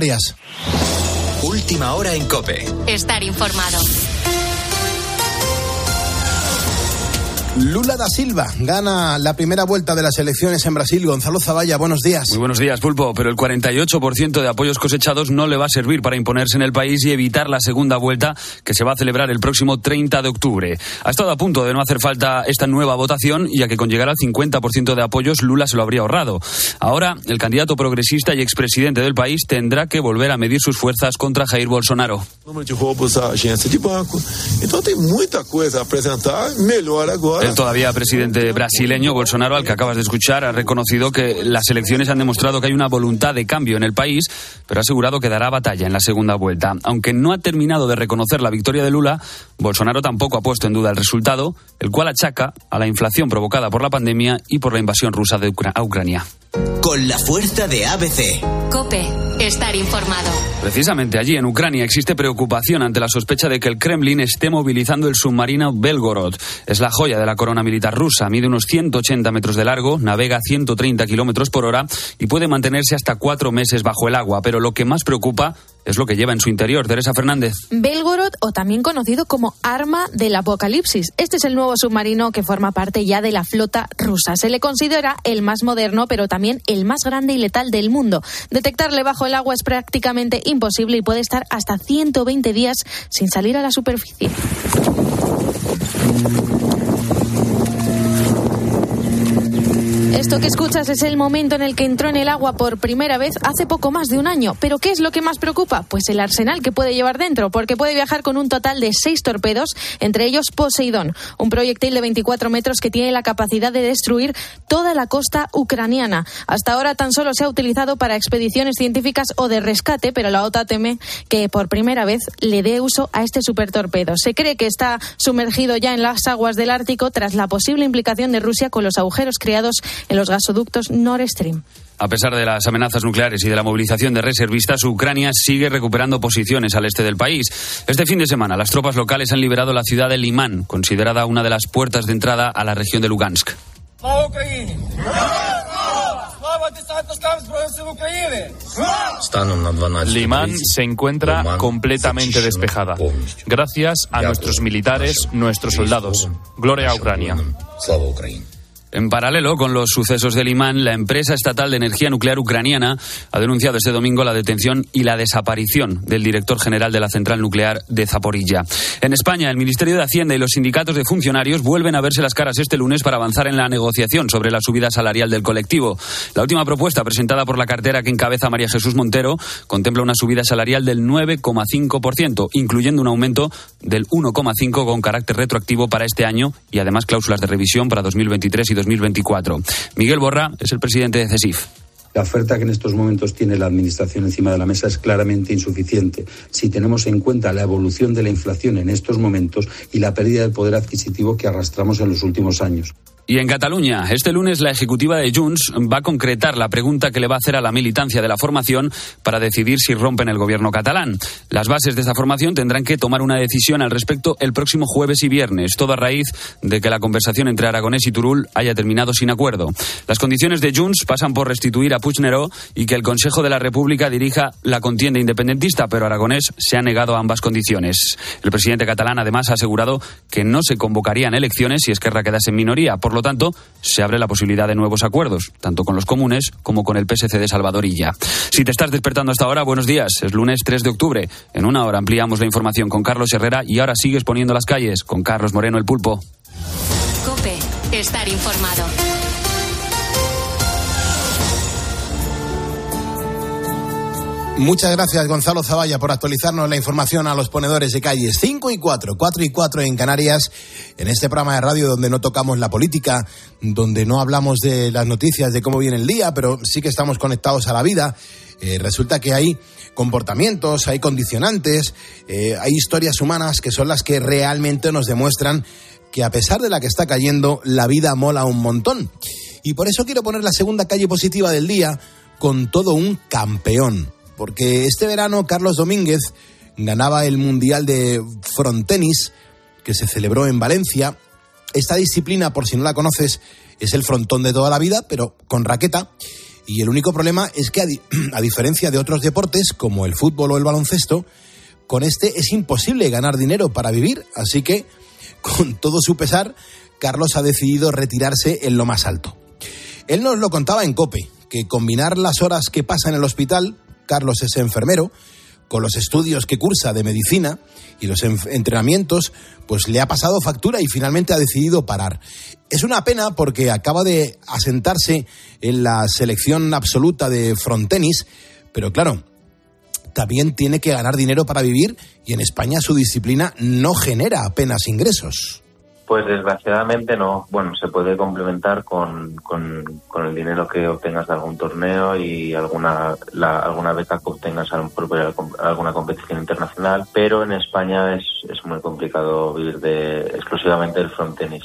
Canarias. Última hora en COPE. Estar informado. Lula da Silva gana la primera vuelta de las elecciones en Brasil. Gonzalo Zavalla, buenos días. Muy buenos días, Pulpo, pero el 48% de apoyos cosechados no le va a servir para imponerse en el país y evitar la segunda vuelta que se va a celebrar el próximo 30 de octubre. Ha estado a punto de no hacer falta esta nueva votación, ya que con llegar al 50% de apoyos Lula se lo habría ahorrado. Ahora, el candidato progresista y expresidente del país tendrá que volver a medir sus fuerzas contra Jair Bolsonaro. Número de roubos a agência de banco. Entonces tem muita coisa a apresentar, melhor agora. El todavía presidente brasileño, Bolsonaro, al que acabas de escuchar, ha reconocido que las elecciones han demostrado que hay una voluntad de cambio en el país, pero ha asegurado que dará batalla en la segunda vuelta. Aunque no ha terminado de reconocer la victoria de Lula, Bolsonaro tampoco ha puesto en duda el resultado, el cual achaca a la inflación provocada por la pandemia y por la invasión rusa a Ucrania. Con la fuerza de ABC. COPE. Estar informado. Precisamente allí, en Ucrania, existe preocupación ante la sospecha de que el Kremlin esté movilizando el submarino Belgorod. Es la joya de la corona militar rusa. Mide unos 180 metros de largo, navega a 130 kilómetros por hora y puede mantenerse hasta 4 meses bajo el agua. Pero lo que más preocupa es lo que lleva en su interior. Teresa Fernández. Belgorod, o también conocido como Arma del Apocalipsis. Este es el nuevo submarino que forma parte ya de la flota rusa. Se le considera el más moderno, pero también el más grande y letal del mundo. Detectarle bajo el agua es prácticamente imposible y puede estar hasta 120 días sin salir a la superficie. Esto que escuchas es el momento en el que entró en el agua por primera vez hace poco más de un año. ¿Pero qué es lo que más preocupa? Pues el arsenal que puede llevar dentro, porque puede viajar con un total de 6 torpedos, entre ellos Poseidón, un proyectil de 24 metros que tiene la capacidad de destruir toda la costa ucraniana. Hasta ahora tan solo se ha utilizado para expediciones científicas o de rescate, pero la OTAN teme que por primera vez le dé uso a este supertorpedo. Se cree que está sumergido ya en las aguas del Ártico tras la posible implicación de Rusia con los agujeros creados en los gasoductos Nord Stream. A pesar de las amenazas nucleares y de la movilización de reservistas, Ucrania sigue recuperando posiciones al este del país. Este fin de semana, las tropas locales han liberado la ciudad de Limán, considerada una de las puertas de entrada a la región de Lugansk. Limán se encuentra completamente despejada, gracias a nuestros militares, nuestros soldados. Gloria a Ucrania. En paralelo con los sucesos de Limán, la empresa estatal de energía nuclear ucraniana ha denunciado este domingo la detención y la desaparición del director general de la central nuclear de Zaporilla. En España, el Ministerio de Hacienda y los sindicatos de funcionarios vuelven a verse las caras este lunes para avanzar en la negociación sobre la subida salarial del colectivo. La última propuesta presentada por la cartera que encabeza María Jesús Montero contempla una subida salarial del 9,5%, incluyendo un aumento del 1,5% con carácter retroactivo para este año y además cláusulas de revisión para 2023 y 2024. Miguel Borra es el presidente de CESIF. La oferta que en estos momentos tiene la Administración encima de la mesa es claramente insuficiente si tenemos en cuenta la evolución de la inflación en estos momentos y la pérdida del poder adquisitivo que arrastramos en los últimos años. Y en Cataluña, este lunes la ejecutiva de Junts va a concretar la pregunta que le va a hacer a la militancia de la formación para decidir si rompen el gobierno catalán. Las bases de esta formación tendrán que tomar una decisión al respecto el próximo jueves y viernes, todo a raíz de que la conversación entre Aragonés y Turull haya terminado sin acuerdo. Las condiciones de Junts pasan por restituir a Puigneró y que el Consejo de la República dirija la contienda independentista, pero Aragonés se ha negado a ambas condiciones. El presidente catalán además ha asegurado que no se convocarían elecciones si Esquerra quedase en minoría. Por lo tanto, se abre la posibilidad de nuevos acuerdos, tanto con los comunes como con el PSC de Salvador Illa. Si te estás despertando hasta ahora, buenos días. Es lunes 3 de octubre. En una hora ampliamos la información con Carlos Herrera y ahora sigues poniendo las calles con Carlos Moreno, el Pulpo. COPE. Estar informado. Muchas gracias, Gonzalo Zavalla, por actualizarnos la información a los ponedores de calles. 5 y 4, 4 y 4 en Canarias, en este programa de radio donde no tocamos la política, donde no hablamos de las noticias, de cómo viene el día, pero sí que estamos conectados a la vida. Resulta que hay comportamientos, hay condicionantes, hay historias humanas que son las que realmente nos demuestran que a pesar de la que está cayendo, la vida mola un montón. Y por eso quiero poner la segunda calle positiva del día con todo un campeón. Porque este verano Carlos Domínguez ganaba el Mundial de Frontenis, que se celebró en Valencia. Esta disciplina, por si no la conoces, es el frontón de toda la vida, pero con raqueta. Y el único problema es que a diferencia de otros deportes como el fútbol o el baloncesto, con este es imposible ganar dinero para vivir, así que con todo su pesar, Carlos ha decidido retirarse en lo más alto. Él nos lo contaba en COPE, que combinar las horas que pasa en el hospital, Carlos es enfermero, con los estudios que cursa de medicina y los entrenamientos, pues le ha pasado factura y finalmente ha decidido parar. Es una pena porque acaba de asentarse en la selección absoluta de frontenis, pero claro, también tiene que ganar dinero para vivir y en España su disciplina no genera apenas ingresos. Pues desgraciadamente no. Bueno, se puede complementar con el dinero que obtengas de algún torneo y alguna beca que obtengas por alguna competición internacional, pero en España es muy complicado vivir exclusivamente del frontenis.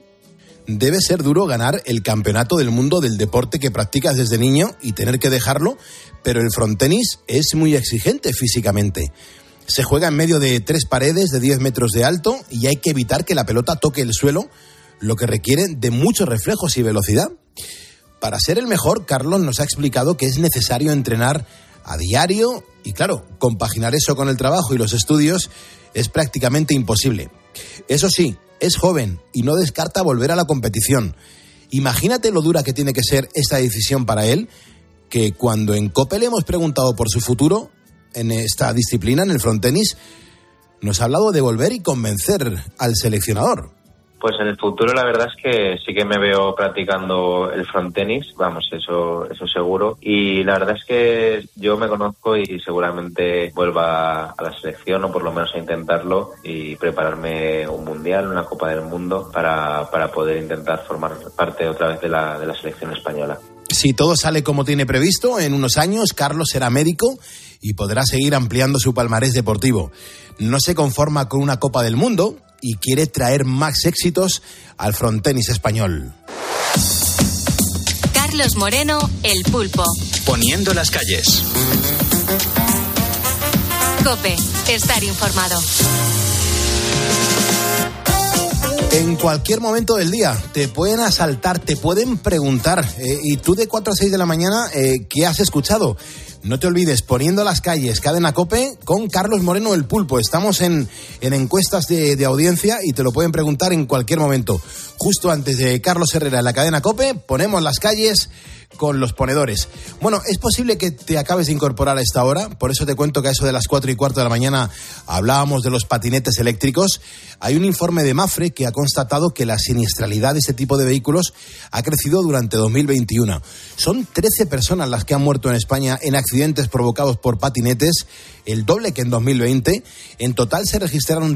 Debe ser duro ganar el campeonato del mundo del deporte que practicas desde niño y tener que dejarlo, pero el frontenis es muy exigente físicamente. Se juega en medio de 3 paredes de 10 metros de alto y hay que evitar que la pelota toque el suelo, lo que requiere de muchos reflejos y velocidad. Para ser el mejor, Carlos nos ha explicado que es necesario entrenar a diario y, claro, compaginar eso con el trabajo y los estudios es prácticamente imposible. Eso sí, es joven y no descarta volver a la competición. Imagínate lo dura que tiene que ser esta decisión para él, que cuando en COPE le hemos preguntado por su futuro en esta disciplina, en el frontenis, nos ha hablado de volver y convencer al seleccionador. Pues en el futuro la verdad es que sí que me veo practicando el frontenis, vamos, eso seguro. Y la verdad es que yo me conozco y seguramente vuelva a la selección, o por lo menos a intentarlo, y prepararme un mundial, una Copa del Mundo, para poder intentar formar parte otra vez de la selección española. Si todo sale como tiene previsto, en unos años Carlos será médico y podrá seguir ampliando su palmarés deportivo. No se conforma con una Copa del Mundo y quiere traer más éxitos al frontenis español. Carlos Moreno, El Pulpo. Poniendo las calles. COPE, estar informado. En cualquier momento del día te pueden asaltar, te pueden preguntar, y tú de 4 a 6 de la mañana, ¿qué has escuchado? No te olvides, Poniendo las calles, Cadena COPE, con Carlos Moreno, El Pulpo. Estamos en encuestas de audiencia y te lo pueden preguntar en cualquier momento. Justo antes de Carlos Herrera en la Cadena COPE, ponemos las calles con los ponedores. Bueno, es posible que te acabes de incorporar a esta hora, por eso te cuento que a eso de las 4:15 de la mañana hablábamos de los patinetes eléctricos. Hay un informe de Mafre que ha constatado que la siniestralidad de este tipo de vehículos ha crecido durante 2021. Son 13 personas las que han muerto en España en accidentes provocados por patinetes, el doble que en 2020. En total se registraron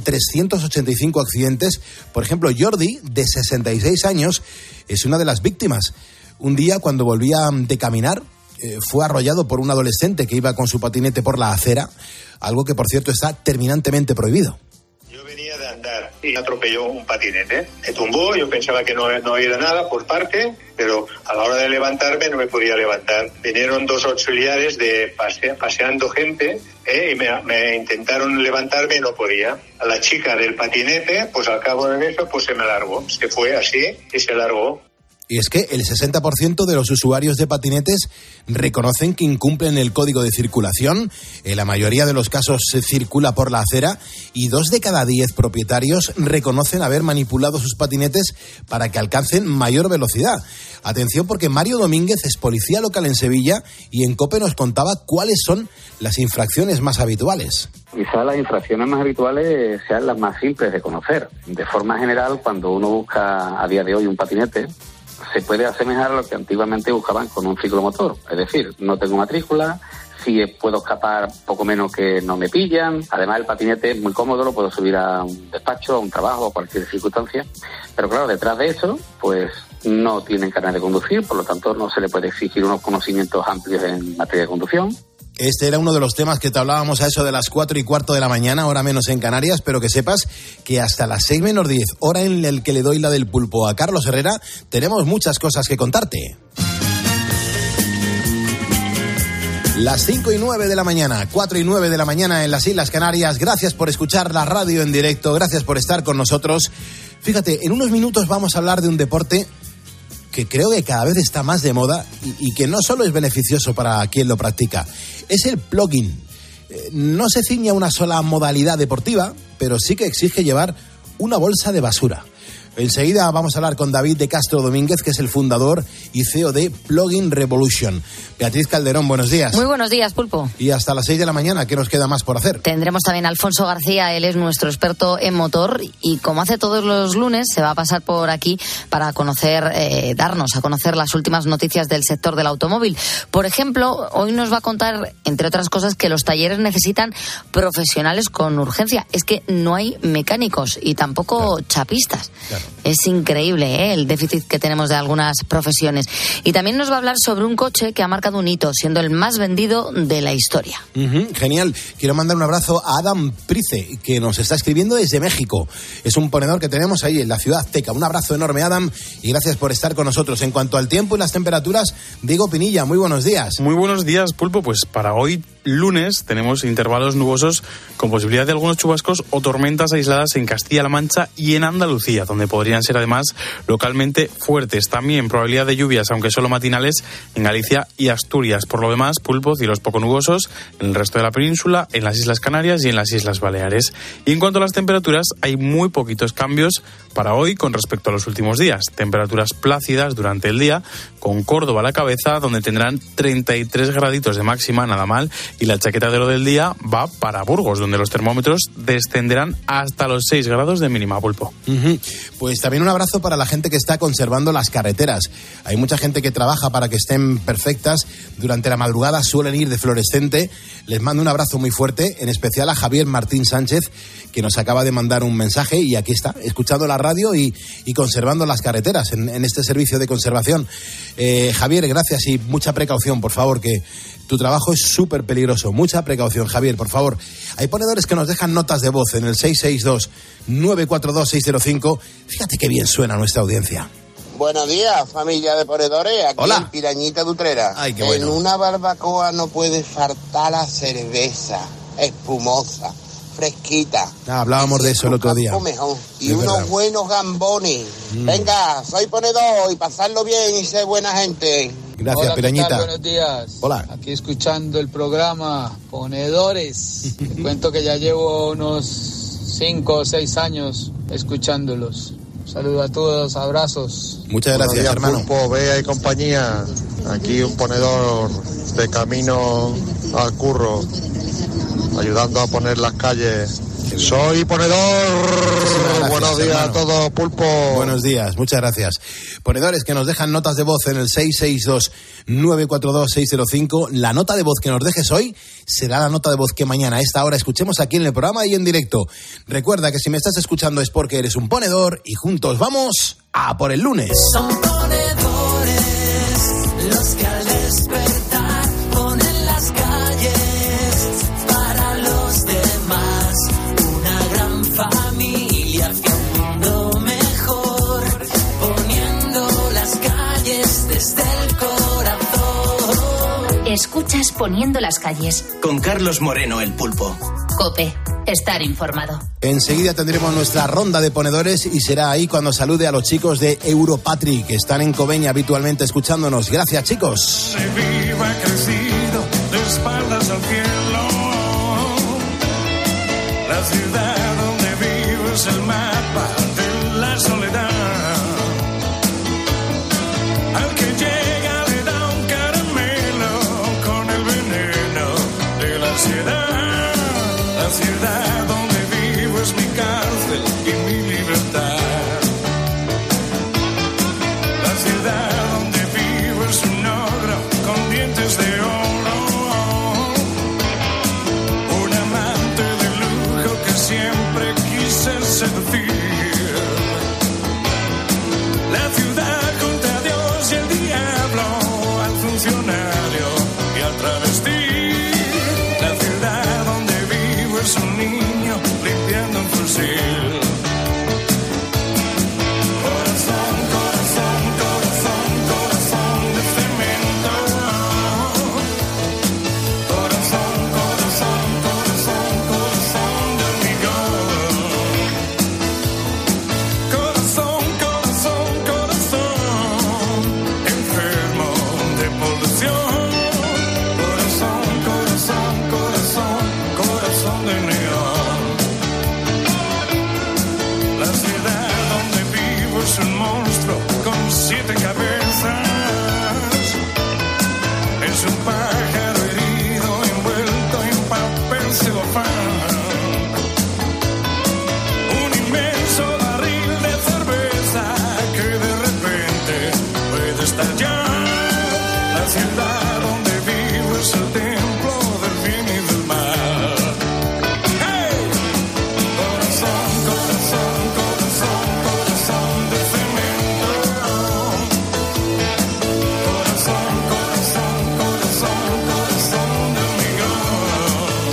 385 accidentes. Por ejemplo, Jordi, de 66 años, es una de las víctimas. Un día, cuando volvía de caminar, fue arrollado por un adolescente que iba con su patinete por la acera, algo que, por cierto, está terminantemente prohibido. Yo venía de andar y atropelló un patinete. Me tumbó, yo pensaba que no era nada por parte, pero a la hora de levantarme no me podía levantar. Vinieron 2 auxiliares paseando gente y me intentaron levantarme y no podía. A la chica del patinete, pues al cabo de eso, pues se me largó. Se fue así y se largó. Y es que el 60% de los usuarios de patinetes reconocen que incumplen el código de circulación. En la mayoría de los casos se circula por la acera y 2 de cada 10 propietarios reconocen haber manipulado sus patinetes para que alcancen mayor velocidad. Atención, porque Mario Domínguez es policía local en Sevilla y en COPE nos contaba cuáles son las infracciones más habituales. Quizás las infracciones más habituales sean las más simples de conocer. De forma general, cuando uno busca a día de hoy un patinete, se puede asemejar a lo que antiguamente buscaban con un ciclomotor. Es decir, no tengo matrícula, si puedo escapar poco menos que no me pillan. Además, el patinete es muy cómodo, lo puedo subir a un despacho, a un trabajo, a cualquier circunstancia. Pero claro, detrás de eso, pues no tienen carnet de conducir, por lo tanto no se le puede exigir unos conocimientos amplios en materia de conducción. Este era uno de los temas que te hablábamos a eso de las 4:15 de la mañana, hora menos en Canarias, pero que sepas que hasta las 6 menos 10, hora en la que le doy la del pulpo a Carlos Herrera, tenemos muchas cosas que contarte. Las 5:09 de la mañana, 4:09 de la mañana en las Islas Canarias. Gracias por escuchar la radio en directo, gracias por estar con nosotros. Fíjate, en unos minutos vamos a hablar de un deporte que creo que cada vez está más de moda y que no solo es beneficioso para quien lo practica, es el plugging. No se ciña a una sola modalidad deportiva, pero sí que exige llevar una bolsa de basura. Enseguida vamos a hablar con David de Castro Domínguez, que es el fundador y CEO de Plugging Revolution. Beatriz Calderón, buenos días. Muy buenos días, Pulpo. Y hasta las 6 de la mañana, ¿qué nos queda más por hacer? Tendremos también a Alfonso García, él es nuestro experto en motor y como hace todos los lunes, se va a pasar por aquí para darnos a conocer las últimas noticias del sector del automóvil. Por ejemplo, hoy nos va a contar, entre otras cosas, que los talleres necesitan profesionales con urgencia. Es que no hay mecánicos y tampoco chapistas. Claro. Es increíble, el déficit que tenemos de algunas profesiones. Y también nos va a hablar sobre un coche que ha marcado un hito, siendo el más vendido de la historia. Genial. Quiero mandar un abrazo a Adam Price, que nos está escribiendo desde México. Es un ponedor que tenemos ahí en la ciudad azteca. Un abrazo enorme, Adam, y gracias por estar con nosotros. En cuanto al tiempo y las temperaturas, Diego Pinilla, muy buenos días. Muy buenos días, Pulpo. Pues para hoy, lunes, tenemos intervalos nubosos con posibilidad de algunos chubascos o tormentas aisladas en Castilla-La Mancha y en Andalucía, donde podrían ser además localmente fuertes. También probabilidad de lluvias, aunque solo matinales, en Galicia y Asturias. Por lo demás, Pulpo, cielos poco nubosos en el resto de la península, en las Islas Canarias y en las Islas Baleares. Y en cuanto a las temperaturas, hay muy poquitos cambios para hoy con respecto a los últimos días. Temperaturas plácidas durante el día, con Córdoba a la cabeza, donde tendrán 33 graditos de máxima, nada mal, y la chaqueta de oro del día va para Burgos, donde los termómetros descenderán hasta los 6 grados de mínima, Pulpo. Pues también un abrazo para la gente que está conservando las carreteras. Hay mucha gente que trabaja para que estén perfectas. Durante la madrugada suelen ir de fluorescente. Les mando un abrazo muy fuerte, en especial a Javier Martín Sánchez, que nos acaba de mandar un mensaje y aquí está, escuchando la radio y conservando las carreteras en este servicio de conservación. Javier, gracias y mucha precaución, por favor, que tu trabajo es súper peligroso. Mucha precaución, Javier, por favor. Hay ponedores que nos dejan notas de voz en el 662-942-605. Fíjate qué bien suena nuestra audiencia. Buenos días, familia de ponedores. Aquí Hola. en Pirañita de Utrera. Ay, qué bueno. En una barbacoa no puede faltar la cerveza espumosa, fresquita. Hablábamos de eso el otro día. Mejor. Y Es unos verdad. buenos gambones. Venga, soy ponedor y pasarlo bien y ser buena gente. Gracias, Hola, Pirañita. ¿qué tal? Buenos días. Hola. Aquí escuchando el programa Ponedores. Te cuento que ya llevo unos 5 o 6 años escuchándolos. Saludos a todos, abrazos. Muchas gracias, días, hermano. Pulpo, Bea y compañía. Aquí un ponedor de camino al curro, ayudando a poner las calles. Soy ponedor. Gracias, Buenos días hermano. a todos, Pulpo. Buenos días, muchas gracias. Ponedores que nos dejan notas de voz en el 662-942-605. La nota de voz que nos dejes hoy será la nota de voz que mañana a esta hora escuchemos aquí en el programa y en directo. Recuerda que si me estás escuchando es porque eres un ponedor y juntos vamos a por el lunes. Son ponedores los que al despertar ponen las calles para los demás. Una gran familia hacia un mundo mejor, poniendo las calles desde el corazón. Escuchas Poniendo las calles. Con Carlos Moreno, el Pulpo. COPE. Estar informado. Enseguida tendremos nuestra ronda de ponedores y será ahí cuando salude a los chicos de Europatri, que están en Cobeña habitualmente escuchándonos. Gracias, chicos. Viva crecido de espaldas al cielo. La ciudad donde vivo es el mapa de la soledad. Al que llega le da un caramelo con el veneno de la ansiedad. La ciudad donde vivo es mi cárcel y mi libertad. La ciudad donde vivo es un ogro con dientes de oro. Un amante de lujo que siempre celofán. Un inmenso barril de cerveza que de repente puede estallar. La ciudad donde vivo es el templo del bien y del mal. ¡Hey! Corazón, corazón, corazón, corazón de cemento. Corazón, corazón, corazón, corazón de hormigón.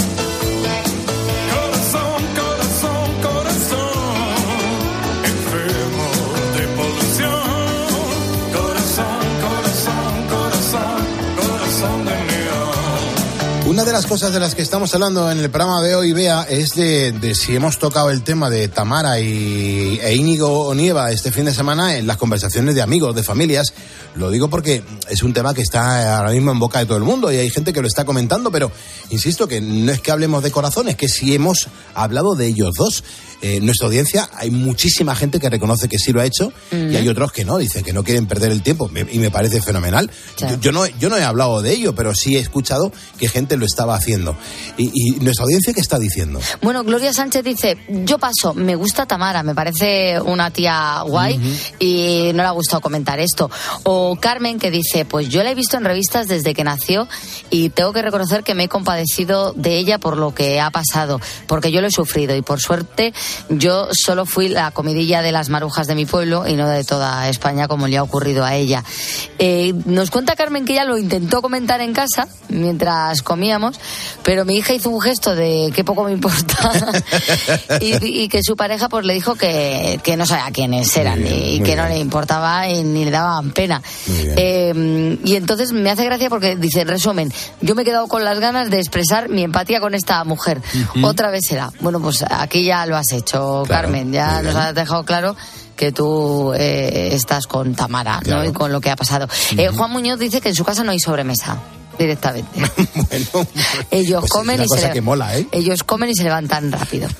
Corazón, corazón, corazón, enfermo de polución. Corazón, corazón, corazón, corazón de neón. Una de las cosas de las que estamos hablando en el programa de hoy, Bea, es de si hemos tocado el tema de Tamara e Íñigo Onieva este fin de semana en las conversaciones de amigos, de familias. Lo digo porque es un tema que está ahora mismo en boca de todo el mundo y hay gente que lo está comentando, pero insisto que no es que hablemos de corazón, es que sí hemos hablado de ellos dos. En nuestra audiencia hay muchísima gente que reconoce que sí lo ha hecho y hay otros que no, dicen que no quieren perder el tiempo y me parece fenomenal. Yo no he hablado de ello, pero sí he escuchado que gente lo estaba haciendo. ¿Y nuestra audiencia qué está diciendo? Bueno, Gloria Sánchez dice, yo paso, me gusta Tamara, me parece una tía guay y no le ha gustado comentar esto. O Carmen, que dice, pues yo la he visto en revistas desde que nació y tengo que reconocer que me he compadecido de ella por lo que ha pasado, porque yo lo he sufrido y por suerte yo solo fui la comidilla de las marujas de mi pueblo y no de toda España como le ha ocurrido a ella. Nos cuenta Carmen que ella lo intentó comentar en casa mientras comíamos, pero mi hija hizo un gesto de que poco me importa y que su pareja pues le dijo que no sabía quiénes eran y que no le importaba y ni le daban pena. Y entonces me hace gracia porque dice, en resumen, yo me he quedado con las ganas de expresar mi empatía con esta mujer. Otra vez será. Bueno, pues aquí ya lo has hecho, claro, Carmen, ya nos has dejado claro que tú estás con Tamara, claro, ¿no? Y con lo que ha pasado. Juan Muñoz dice que en su casa no hay sobremesa. Directamente. Bueno, ellos pues comen ellos comen y se levantan rápido.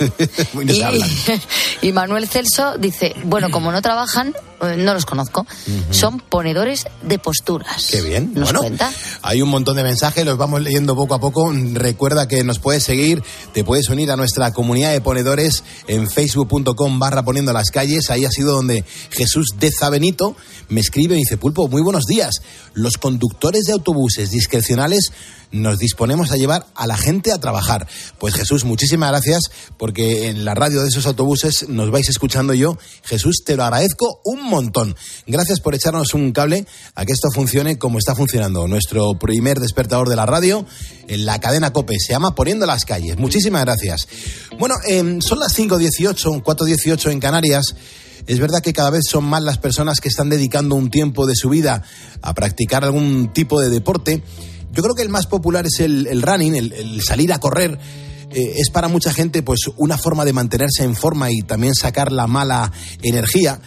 Y Manuel Celso dice, bueno, como no trabajan, no los conozco, son ponedores de posturas. Qué bien. ¿Nos cuenta? Hay un montón de mensajes, los vamos leyendo poco a poco. Recuerda que nos puedes seguir, te puedes unir a nuestra comunidad de ponedores en facebook.com/poniendo las calles. Ahí ha sido donde Jesús de Zabenito me escribe y dice, Pulpo, muy buenos días. Los conductores de autobuses discrecionales nos disponemos a llevar a la gente a trabajar. Pues Jesús, muchísimas gracias, porque en la radio de esos autobuses nos vais escuchando yo. Jesús, te lo agradezco un montón. Gracias por echarnos un cable a que esto funcione como está funcionando. Nuestro primer despertador de la radio en la cadena COPE se llama Poniendo las Calles. Muchísimas gracias. Bueno, son las 5:18, 4:18 en Canarias. Es verdad que cada vez son más las personas que están dedicando un tiempo de su vida a practicar algún tipo de deporte. Yo creo que el más popular es el running, el salir a correr. Es para mucha gente pues una forma de mantenerse en forma y también sacar la mala energía.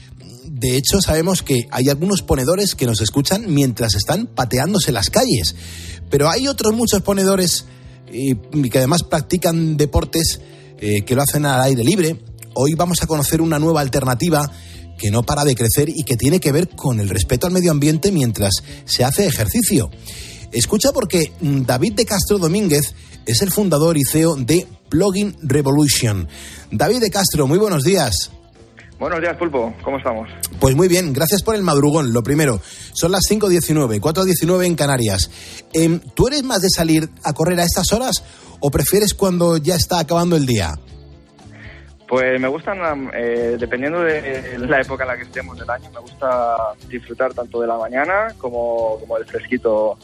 De hecho, sabemos que hay algunos ponedores que nos escuchan mientras están pateándose las calles. Pero hay otros muchos ponedores que además practican deportes que lo hacen al aire libre. Hoy vamos a conocer una nueva alternativa que no para de crecer y que tiene que ver con el respeto al medio ambiente mientras se hace ejercicio. Escucha, porque David de Castro Domínguez es el fundador y CEO de Plugin Revolution. David de Castro, muy buenos días. Buenos días, Pulpo. ¿Cómo estamos? Pues muy bien, gracias por el madrugón. Lo primero, son las 5:19, 4:19 en Canarias. ¿Tú eres más de salir a correr a estas horas o prefieres cuando ya está acabando el día? Pues me gustan, dependiendo de la época en la que estemos del año, me gusta disfrutar tanto de la mañana como del fresquito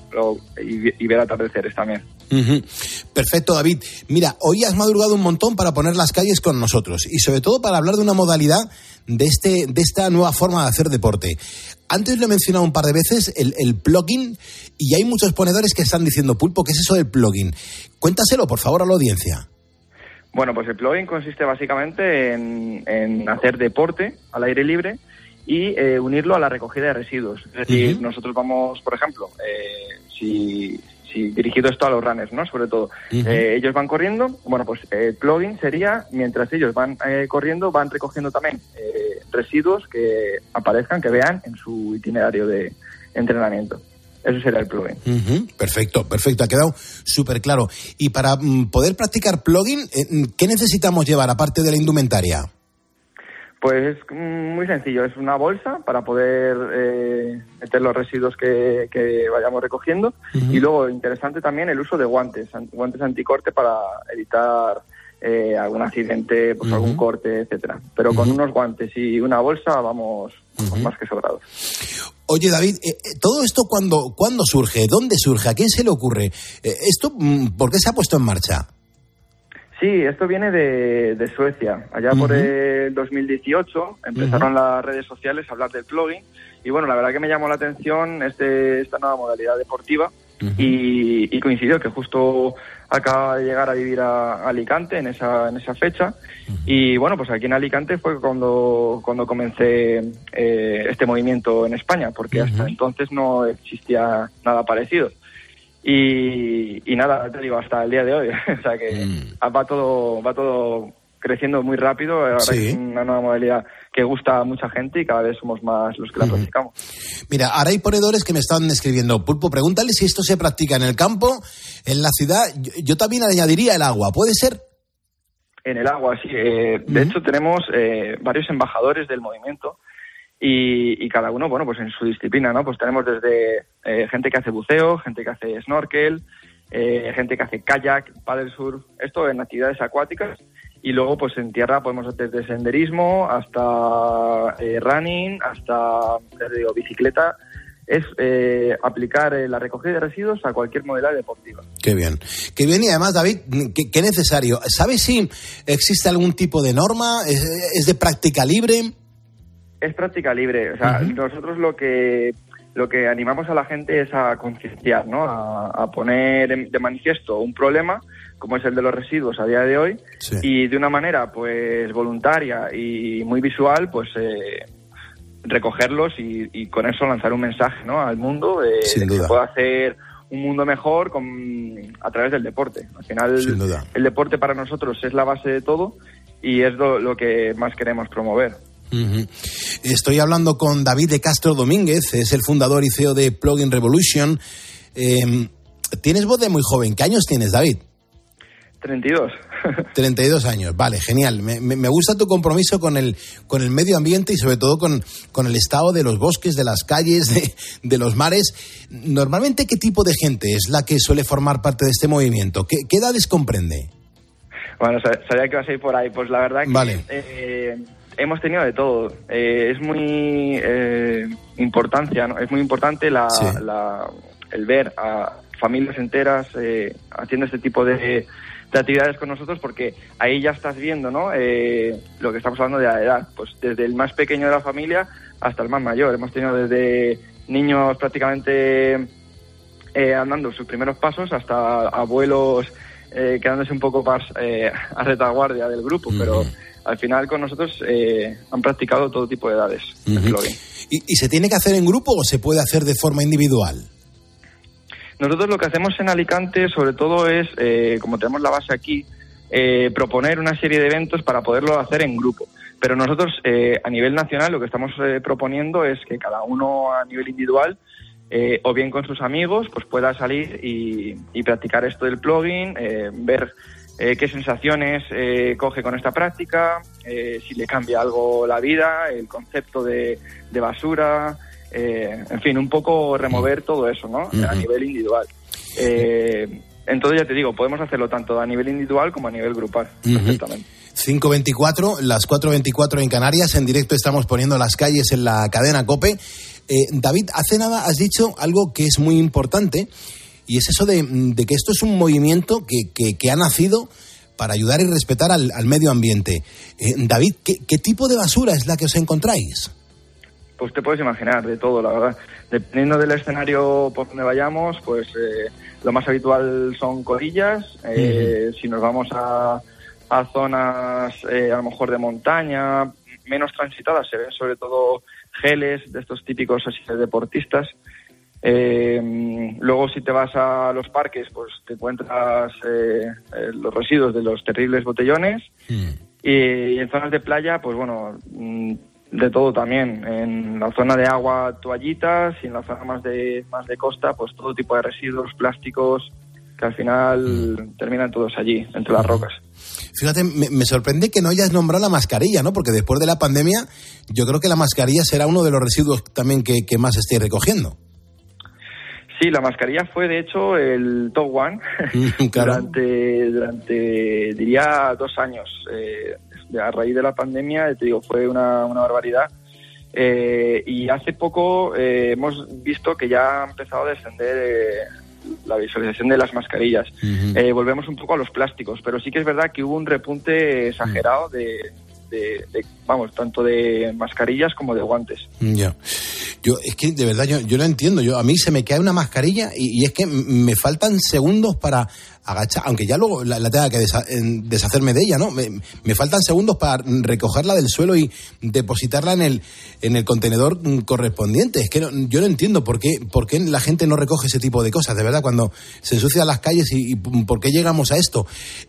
y ver atardeceres también. Perfecto, David. Mira, hoy has madrugado un montón para poner las calles con nosotros y sobre todo para hablar de una modalidad de esta nueva forma de hacer deporte. Antes lo he mencionado un par de veces, el plugin, y hay muchos ponedores que están diciendo, Pulpo, ¿qué es eso del plugin? Cuéntaselo, por favor, a la audiencia. Bueno, pues el plugin consiste básicamente en hacer deporte al aire libre y unirlo a la recogida de residuos. Es decir, nosotros vamos, por ejemplo, si dirigido esto a los runners, ¿no? Sobre todo, ellos van corriendo, bueno, pues el plugin sería, mientras ellos van corriendo, van recogiendo también residuos que aparezcan, que vean en su itinerario de entrenamiento. Ese será el plugin. Perfecto, ha quedado súper claro. Y para poder practicar plugin, ¿qué necesitamos llevar aparte de la indumentaria? Pues es muy sencillo, es una bolsa para poder meter los residuos que vayamos recogiendo y luego interesante también el uso de guantes anticorte para evitar algún accidente, pues algún corte, etcétera. Pero con unos guantes y una bolsa vamos más que sobrados. Oye, David, ¿todo esto cuándo surge? ¿Dónde surge? ¿A quién se le ocurre? ¿Esto por qué se ha puesto en marcha? Sí, esto viene de Suecia. Allá por el 2018 empezaron las redes sociales a hablar del plugin y bueno, la verdad que me llamó la atención esta nueva modalidad deportiva y coincidió que justo acaba de llegar a vivir a Alicante en esa fecha y bueno, pues aquí en Alicante fue cuando comencé este movimiento en España, porque hasta entonces no existía nada parecido. Y nada, te digo, hasta el día de hoy. O sea que va todo creciendo muy rápido. Ahora es una nueva modalidad que gusta a mucha gente y cada vez somos más los que la practicamos. Mira, ahora hay ponedores que me están escribiendo: Pulpo, pregúntale si esto se practica en el campo, en la ciudad. Yo también añadiría el agua, ¿puede ser? En el agua, sí. De hecho, tenemos varios embajadores del movimiento. Y cada uno, bueno, pues en su disciplina, ¿no? Pues tenemos desde gente que hace buceo, gente que hace snorkel, gente que hace kayak, paddle surf, esto en actividades acuáticas. Y luego, pues en tierra podemos hacer desde senderismo hasta running, hasta, ya te digo, bicicleta. Es aplicar la recogida de residuos a cualquier modalidad deportiva. Qué bien. Y además, David, qué necesario. ¿Sabes si existe algún tipo de norma? ¿Es de práctica libre? Es práctica libre. O sea, nosotros lo que animamos a la gente es a concienciar, ¿no? A poner de manifiesto un problema como es el de los residuos a día de hoy y de una manera pues voluntaria y muy visual pues recogerlos y con eso lanzar un mensaje, ¿no? Al mundo de que se puede hacer un mundo mejor a través del deporte. Al final el deporte para nosotros es la base de todo y es lo que más queremos promover. Estoy hablando con David de Castro Domínguez, es el fundador y CEO de Plugin Revolution. Tienes voz de muy joven. ¿Qué años tienes, David? 32. 32 años, vale, genial. Me gusta tu compromiso con el medio ambiente y sobre todo con el estado de los bosques, de las calles, de los mares. Normalmente, ¿qué tipo de gente es la que suele formar parte de este movimiento? ¿Qué edades comprende? Bueno, sabía que ibas a ir por ahí. Pues la verdad que hemos tenido de todo. Es muy importancia, ¿no? Es muy importante el ver a familias enteras haciendo este tipo de actividades con nosotros, porque ahí ya estás viendo, ¿no? Lo que estamos hablando de la edad, pues desde el más pequeño de la familia hasta el más mayor. Hemos tenido desde niños prácticamente andando sus primeros pasos hasta abuelos quedándose un poco más a retaguardia del grupo, pero al final con nosotros han practicado todo tipo de edades. ¿Y se tiene que hacer en grupo o se puede hacer de forma individual? Nosotros lo que hacemos en Alicante sobre todo es, como tenemos la base aquí, proponer una serie de eventos para poderlo hacer en grupo. Pero nosotros a nivel nacional lo que estamos proponiendo es que cada uno a nivel individual o bien con sus amigos pues pueda salir y practicar esto del plugin, ver qué sensaciones coge con esta práctica, si le cambia algo la vida, el concepto de basura, en fin, un poco remover todo eso, ¿no? A nivel individual. Entonces ya te digo, podemos hacerlo tanto a nivel individual como a nivel grupal, perfectamente. 5:24, las 4:24 en Canarias, en directo estamos poniendo las calles en la cadena COPE. David, hace nada has dicho algo que es muy importante, y es eso de que esto es un movimiento que ha nacido para ayudar y respetar al medio ambiente. David, ¿qué tipo de basura es la que os encontráis? Pues te puedes imaginar de todo, la verdad. Dependiendo del escenario por donde vayamos, pues lo más habitual son colillas. Si nos vamos a zonas a lo mejor de montaña, menos transitadas, se ven sobre todo geles de estos típicos así de deportistas. Luego si te vas a los parques, pues te encuentras los residuos de los terribles botellones. Y en zonas de playa, pues bueno, De todo también. En la zona de agua, toallitas, y en la zona más de costa, pues todo tipo de residuos, plásticos, que al final terminan todos allí, entre las rocas. Fíjate, me sorprende que no hayas nombrado la mascarilla, ¿no? Porque después de la pandemia, yo creo que la mascarilla será uno de los residuos también que más estéis recogiendo. Sí, la mascarilla fue, de hecho, el top one claro. durante, diría, 2 años. A raíz de la pandemia, te digo, fue una barbaridad. Y hace poco hemos visto que ya ha empezado a descender la visualización de las mascarillas. Volvemos un poco a los plásticos, pero sí que es verdad que hubo un repunte exagerado de tanto de mascarillas como de guantes. Ya. Yo es que de verdad yo no entiendo. A mí se me cae una mascarilla y es que me faltan segundos para agachar, aunque ya luego la tenga que deshacerme de ella, ¿no? Me faltan segundos para recogerla del suelo y depositarla en el contenedor correspondiente. Es que yo no entiendo por qué la gente no recoge ese tipo de cosas, de verdad, cuando se ensucian las calles y por qué llegamos a esto.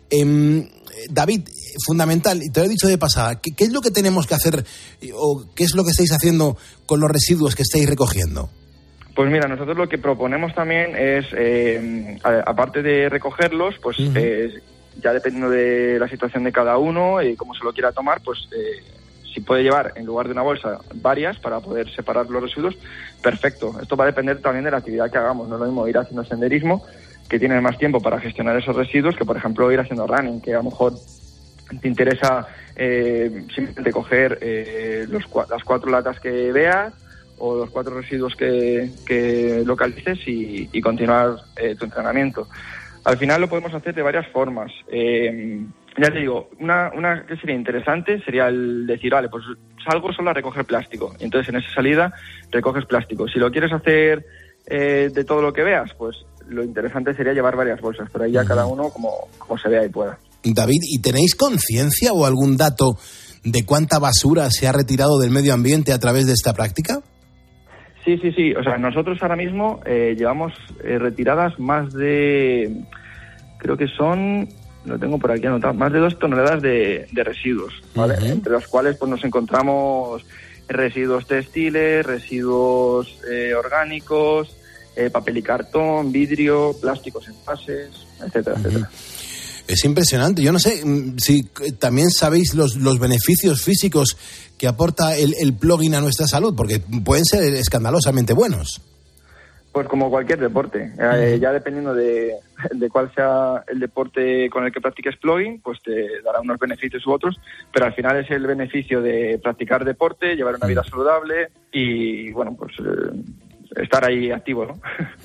David, fundamental, y te lo he dicho de pasada, ¿qué es lo que tenemos que hacer o qué es lo que estáis haciendo con los residuos que estáis recogiendo? Pues mira, nosotros lo que proponemos también es, aparte de recogerlos, pues ya dependiendo de la situación de cada uno y cómo se lo quiera tomar, pues si puede llevar en lugar de una bolsa varias para poder separar los residuos, perfecto. Esto va a depender también de la actividad que hagamos. No es lo mismo ir haciendo senderismo, que tienes más tiempo para gestionar esos residuos, que por ejemplo ir haciendo running, que a lo mejor te interesa simplemente coger las 4 latas que veas o los 4 residuos que localices y continuar tu entrenamiento. Al final lo podemos hacer de varias formas. Ya te digo, una que sería interesante sería el decir, vale, pues salgo solo a recoger plástico. Entonces en esa salida recoges plástico. Si lo quieres hacer de todo lo que veas, pues lo interesante sería llevar varias bolsas, pero ahí ya cada uno como se vea y pueda. David, ¿y tenéis conciencia o algún dato de cuánta basura se ha retirado del medio ambiente a través de esta práctica? Sí. O sea, nosotros ahora mismo llevamos retiradas más de, creo que son, lo tengo por aquí anotado, más de 2 toneladas de residuos, ¿vale? Entre los cuales pues nos encontramos residuos textiles, residuos orgánicos, papel y cartón, vidrio, plásticos, envases, etcétera, etcétera. Es impresionante. Yo no sé si también sabéis los beneficios físicos que aporta el plugin a nuestra salud, porque pueden ser escandalosamente buenos. Pues como cualquier deporte. Ya dependiendo de cuál sea el deporte con el que practiques plugin, pues te dará unos beneficios u otros, pero al final es el beneficio de practicar deporte, llevar una vida saludable y, bueno, pues estar ahí activo, ¿no?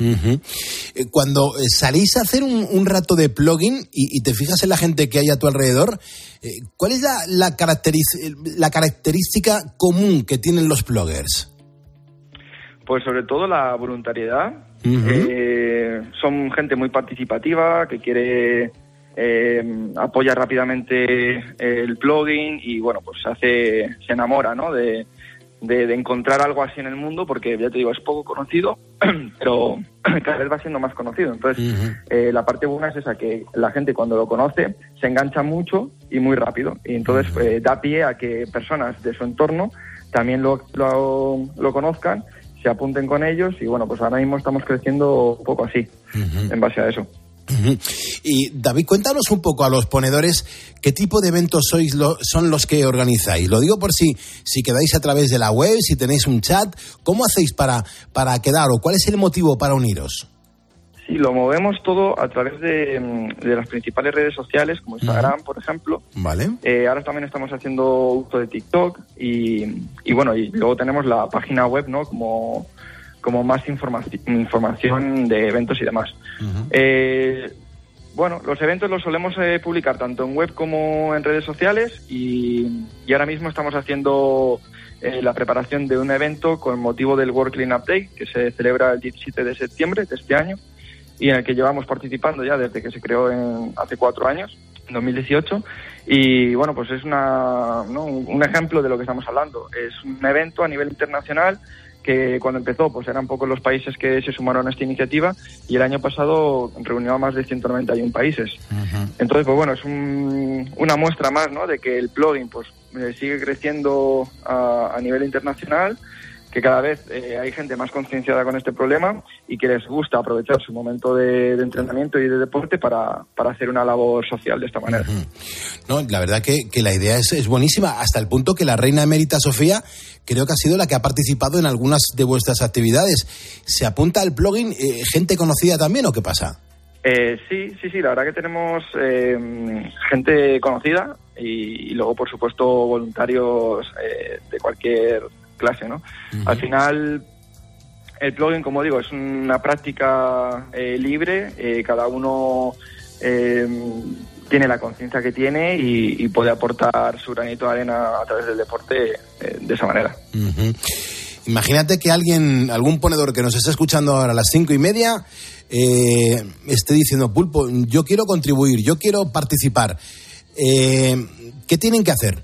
Cuando salís a hacer un rato de plugin y te fijas en la gente que hay a tu alrededor, ¿cuál es la característica común que tienen los pluggers? Pues sobre todo la voluntariedad. Son gente muy participativa, que quiere apoyar rápidamente el plugin y, bueno, pues se enamora, ¿no?, de encontrar algo así en el mundo, porque ya te digo, es poco conocido, pero cada vez va siendo más conocido. Entonces, la parte buena es esa, que la gente cuando lo conoce se engancha mucho y muy rápido. Y entonces da pie a que personas de su entorno también lo conozcan, se apunten con ellos y, bueno, pues ahora mismo estamos creciendo un poco así, en base a eso. Y David, cuéntanos un poco a los ponedores qué tipo de eventos son los que organizáis. Lo digo por si quedáis a través de la web, si tenéis un chat, ¿cómo hacéis para quedar o cuál es el motivo para uniros? Sí, lo movemos todo a través de las principales redes sociales, como Instagram, por ejemplo. Vale. Ahora también estamos haciendo uso de TikTok y bueno, y luego tenemos la página web, ¿no?, como más información de eventos y demás. Bueno, los eventos los solemos publicar tanto en web como en redes sociales y ahora mismo estamos haciendo la preparación de un evento con motivo del World Cleanup Day, que se celebra el 17 de septiembre de este año y en el que llevamos participando ya desde que se creó hace 4 años, en 2018. Y bueno, pues es un ejemplo de lo que estamos hablando. Es un evento a nivel internacional que cuando empezó pues eran pocos los países que se sumaron a esta iniciativa, y el año pasado reunió a más de 191 países. Entonces, pues bueno, es una muestra más, ¿no?, de que el plugin pues sigue creciendo a nivel internacional, que cada vez hay gente más concienciada con este problema y que les gusta aprovechar su momento de entrenamiento y de deporte para hacer una labor social de esta manera. No, la verdad que la idea es buenísima, hasta el punto que la reina emérita Sofía creo que ha sido la que ha participado en algunas de vuestras actividades. ¿Se apunta al plugin gente conocida también o qué pasa? Sí, la verdad que tenemos gente conocida y luego, por supuesto, voluntarios de cualquier clase, ¿no? Al final, el plugin, como digo, es una práctica libre, cada uno tiene la conciencia que tiene y puede aportar su granito de arena a través del deporte de esa manera. Imagínate que algún ponedor que nos está escuchando ahora a las 5:30 esté diciendo: Pulpo, yo quiero contribuir, yo quiero participar. ¿Qué tienen que hacer?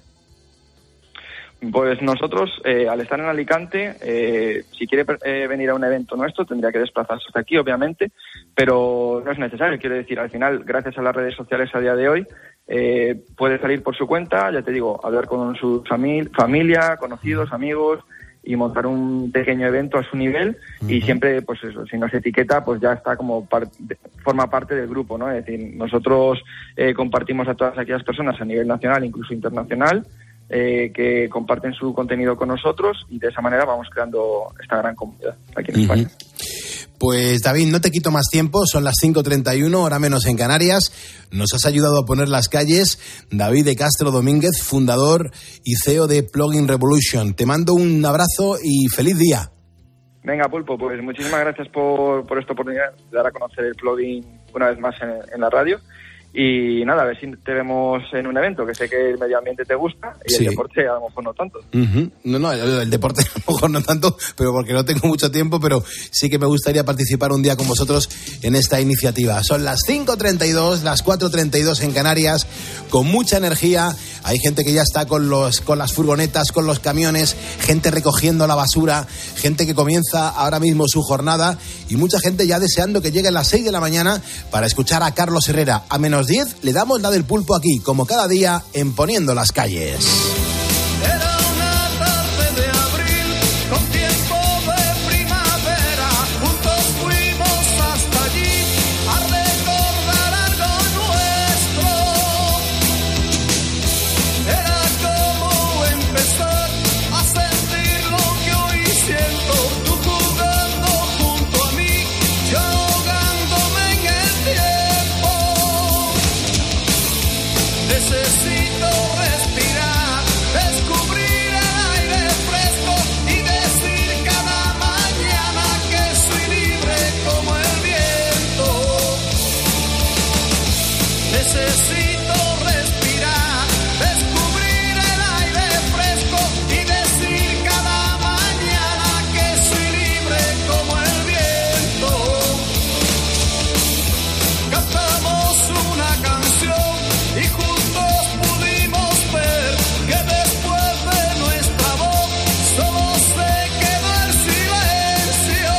Pues nosotros, al estar en Alicante, si quiere venir a un evento nuestro, tendría que desplazarse hasta aquí, obviamente, pero no es necesario. Quiero decir, al final, gracias a las redes sociales a día de hoy, puede salir por su cuenta, ya te digo, hablar con su familia, conocidos, amigos, y montar un pequeño evento a su nivel, y siempre, pues eso, si nos etiqueta, pues ya está como forma parte del grupo, ¿no? Es decir, nosotros compartimos a todas aquellas personas a nivel nacional, incluso internacional, que comparten su contenido con nosotros, y de esa manera vamos creando esta gran comunidad aquí en España. Pues David, no te quito más tiempo, son las 5:31, hora menos en Canarias. Nos has ayudado a poner las calles. David de Castro Domínguez, fundador y CEO de Plugin Revolution. Te mando un abrazo y feliz día. Venga, Pulpo, pues muchísimas gracias por esta oportunidad de dar a conocer el plugin una vez más en la radio. Y nada, a ver si te vemos en un evento, que sé que el medio ambiente te gusta y el deporte a lo mejor no tanto. No, el deporte a lo mejor no tanto, pero porque no tengo mucho tiempo, pero sí que me gustaría participar un día con vosotros en esta iniciativa. Son las 5:32, las 4:32 en Canarias, con mucha energía. Hay gente que ya está con las furgonetas, con los camiones, gente recogiendo la basura, gente que comienza ahora mismo su jornada, y mucha gente ya deseando que lleguen las 6 de la mañana para escuchar a Carlos Herrera. A menos 10 le damos la del pulpo aquí, como cada día, en Poniendo las Calles. Era una tarde de abril, con tiempo de primavera, juntos fuimos hasta allí a recordar algo nuestro. Era como empezar a sentir lo que hoy siento, tú jugando junto a mí, yo ahogándome en el tiempo. Necesito respirar, descubrir el aire fresco y decir cada mañana que soy libre como el viento. Necesito respirar, descubrir el aire fresco y decir cada mañana que soy libre como el viento. Cantamos una canción y juntos pudimos ver que después de nuestra voz solo se quedó el silencio.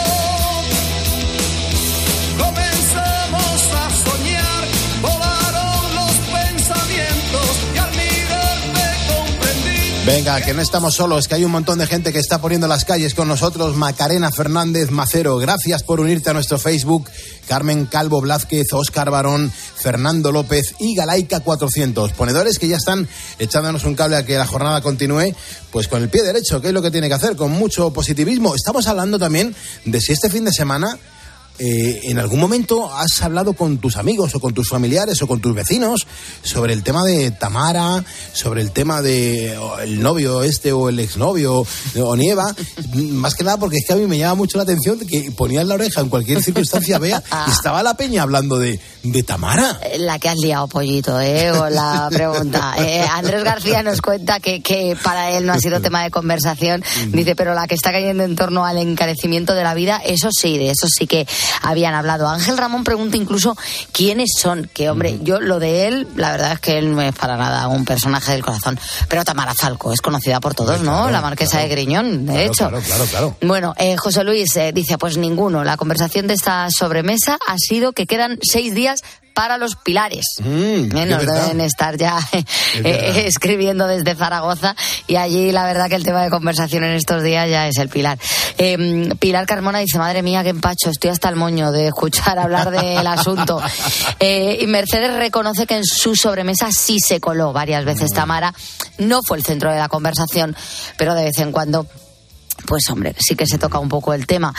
Comenzamos a soñar, volaron los pensamientos y al mirarte comprendí. Venga, que no estamos solos, que hay un montón de gente que está poniendo las calles con nosotros. Macarena Fernández Macero, gracias por unirte a nuestro Facebook. Carmen Calvo Blázquez, Óscar Barón, Fernando López y Galaica 400. Ponedores que ya están echándonos un cable a que la jornada continúe, pues con el pie derecho, que es lo que tiene que hacer, con mucho positivismo. Estamos hablando también de si este fin de semana en algún momento has hablado con tus amigos o con tus familiares o con tus vecinos sobre el tema de Tamara, sobre el tema de el novio o el exnovio o Nieva, más que nada porque es que a mí me llama mucho la atención de que ponías la oreja en cualquier circunstancia, vea, y estaba la peña hablando de Tamara. La que has liado, pollito, con la pregunta. Andrés García nos cuenta que para él no ha sido tema de conversación. Dice, pero la que está cayendo en torno al encarecimiento de la vida, eso sí, de eso sí que habían hablado. Ángel Ramón pregunta incluso quiénes son, que hombre, yo lo de él, la verdad es que él no es para nada un personaje del corazón, pero Tamara Falco es conocida por todos, ¿no? Claro, la marquesa de Griñón, de hecho. Claro. Bueno, José Luis dice, pues ninguno. La conversación de esta sobremesa ha sido que quedan 6 días para los pilares. Nos deben estar ya escribiendo desde Zaragoza, y allí la verdad que el tema de conversación en estos días ya es el pilar. Pilar Carmona dice, madre mía, qué empacho, estoy hasta el moño de escuchar hablar del asunto. Y Mercedes reconoce que en su sobremesa sí se coló varias veces Tamara, no fue el centro de la conversación, pero de vez en cuando pues hombre, sí que se toca un poco el tema.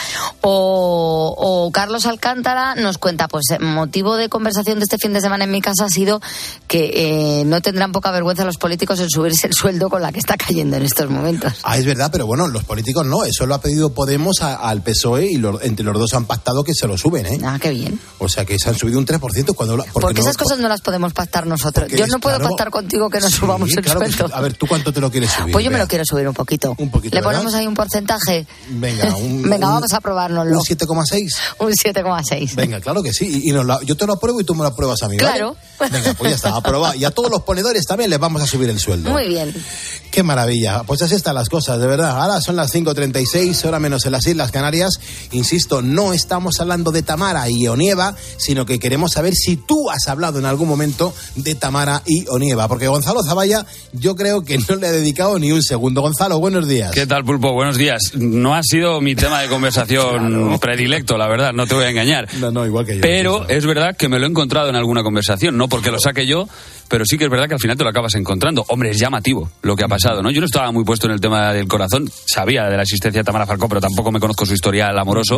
O Carlos Alcántara nos cuenta, pues motivo de conversación de este fin de semana en mi casa ha sido que no tendrán poca vergüenza los políticos en subirse el sueldo con la que está cayendo en estos momentos. Es verdad, pero bueno, los políticos no, eso lo ha pedido Podemos al PSOE y entre los dos han pactado que se lo suben, ¿eh? Qué bien. O sea que se han subido un 3% porque esas cosas no las podemos pactar nosotros. Yo no puedo pactar contigo que nos subamos el sueldo. A ver, ¿tú cuánto te lo quieres subir? Pues yo me lo quiero subir un poquito. Le ponemos ahí un porcentaje. Venga, vamos a probárnoslo. ¿Un 7,6? Un 7,6. Venga, claro que sí. Y yo te lo apruebo y tú me lo apruebas a mí, ¿vale? Claro. Venga, pues ya está, aprobado. Y a todos los ponedores también les vamos a subir el sueldo. Muy bien. Qué maravilla. Pues así están las cosas, de verdad. Ahora son las 5:36, hora menos en las Islas Canarias. Insisto, no estamos hablando de Tamara y Onieva, sino que queremos saber si tú has hablado en algún momento de Tamara y Onieva. Porque Gonzalo Zavalla, yo creo que no le ha dedicado ni un segundo. Gonzalo, buenos días. ¿Qué tal, Pulpo? Buenos días. No ha sido mi tema de conversación predilecto, la verdad, no te voy a engañar. No, igual que yo. Pero es verdad que me lo he encontrado en alguna conversación, no porque lo saque yo, pero sí que es verdad que al final te lo acabas encontrando. Hombre, es llamativo lo que ha pasado, ¿no? Yo no estaba muy puesto en el tema del corazón, sabía de la existencia de Tamara Falcó, pero tampoco me conozco su historial amoroso.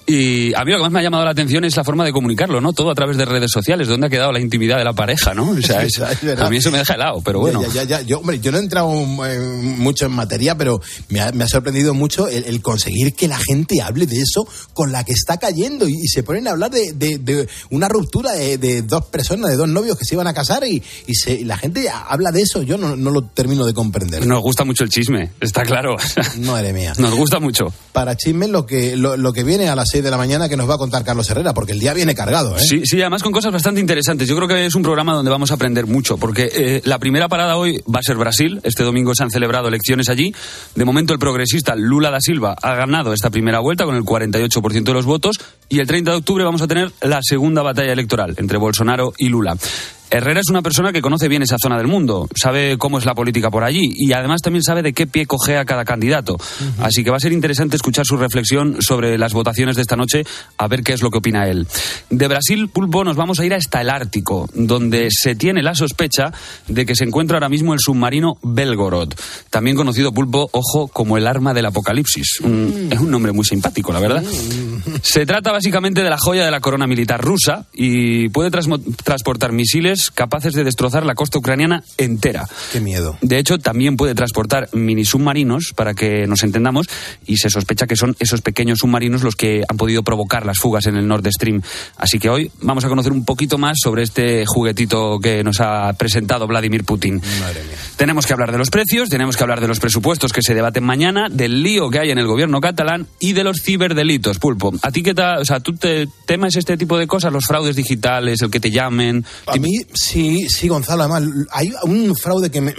Y a mí lo que más me ha llamado la atención es la forma de comunicarlo, ¿no? Todo a través de redes sociales, donde ha quedado la intimidad de la pareja, ¿no? O sea, a mí eso me deja helado, pero bueno. Yo no he entrado mucho en materia, pero me ha sorprendido mucho el conseguir que la gente hable de eso con la que está cayendo y se ponen a hablar de una ruptura de dos personas, de dos novios que se iban a casar y la gente habla de eso. Yo no lo termino de comprender. Nos gusta mucho el chisme, está claro. Madre mía. Nos gusta mucho. Para chisme lo que viene a las 6 de la mañana que nos va a contar Carlos Herrera, porque el día viene cargado, ¿eh? Sí, además con cosas bastante interesantes. Yo creo que es un programa donde vamos a aprender mucho, porque la primera parada hoy va a ser Brasil. Este domingo se han celebrado elecciones allí. De momento el progresista Lula da Silva ha ganado esta primera vuelta con el 48% de los votos, y el 30 de octubre vamos a tener la segunda batalla electoral entre Bolsonaro y Lula. Herrera es una persona que conoce bien esa zona del mundo, sabe cómo es la política por allí y además también sabe de qué pie cojea cada candidato. Así que va a ser interesante escuchar su reflexión sobre las votaciones de esta noche, a ver qué es lo que opina él. De Brasil, Pulpo, nos vamos a ir hasta el Ártico, donde se tiene la sospecha de que se encuentra ahora mismo el submarino Belgorod, también conocido, Pulpo, ojo, como el arma del apocalipsis. Es un nombre muy simpático, la verdad. Se trata básicamente de la joya de la corona militar rusa y puede transportar misiles capaces de destrozar la costa ucraniana entera. Qué miedo. De hecho, también puede transportar mini submarinos, para que nos entendamos, y se sospecha que son esos pequeños submarinos los que han podido provocar las fugas en el Nord Stream. Así que hoy vamos a conocer un poquito más sobre este juguetito que nos ha presentado Vladimir Putin. Madre mía. Tenemos que hablar de los precios, tenemos que hablar de los presupuestos que se debaten mañana, del lío que hay en el gobierno catalán y de los ciberdelitos, Pulpo. ¿A ti qué tal? O sea, ¿tú temes este tipo de cosas? Los fraudes digitales, el que te llamen. A mí sí, Gonzalo. Además, hay un fraude que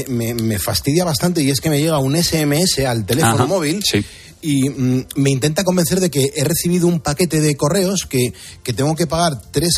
me fastidia bastante, y es que me llega un SMS al teléfono móvil. Sí. Y me intenta convencer de que he recibido un paquete de correos que tengo que pagar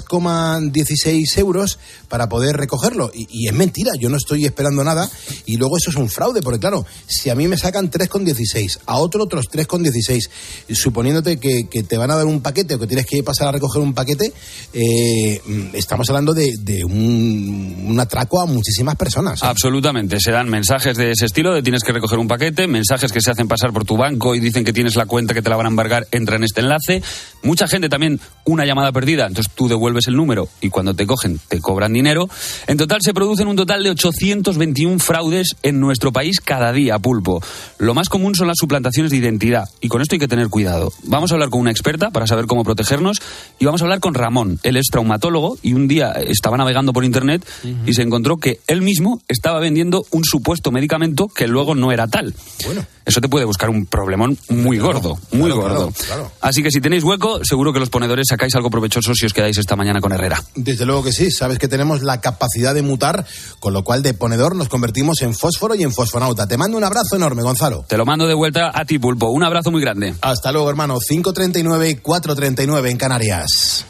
3,16 euros para poder recogerlo. Y es mentira, yo no estoy esperando nada. Y luego eso es un fraude, porque claro, si a mí me sacan 3,16, a otros 3,16, suponiéndote que te van a dar un paquete o que tienes que pasar a recoger un paquete, estamos hablando de un atraco a muchísimas personas, ¿eh? Absolutamente, se dan mensajes de ese estilo, de tienes que recoger un paquete, mensajes que se hacen pasar por tu banco y dicen que tienes la cuenta que te la van a embargar, entra en este enlace. Mucha gente también, una llamada perdida, entonces tú devuelves el número y cuando te cogen te cobran dinero. En total se producen un total de 821 fraudes en nuestro país cada día, Pulpo. Lo más común son las suplantaciones de identidad y con esto hay que tener cuidado. Vamos a hablar con una experta para saber cómo protegernos y vamos a hablar con Ramón. Él es traumatólogo y un día estaba navegando por internet y se encontró que él mismo estaba vendiendo un supuesto medicamento que luego no era tal. Bueno. Eso te puede buscar un problemón muy gordo, muy gordo. Claro. Así que si tenéis hueco, seguro que los ponedores sacáis algo provechoso si os quedáis esta mañana con Herrera. Desde luego que sí, sabes que tenemos la capacidad de mutar, con lo cual de ponedor nos convertimos en fósforo y en fosfonauta. Te mando un abrazo enorme, Gonzalo. Te lo mando de vuelta a ti, Pulpo. Un abrazo muy grande. Hasta luego, hermano. 5:39, 4:39 en Canarias.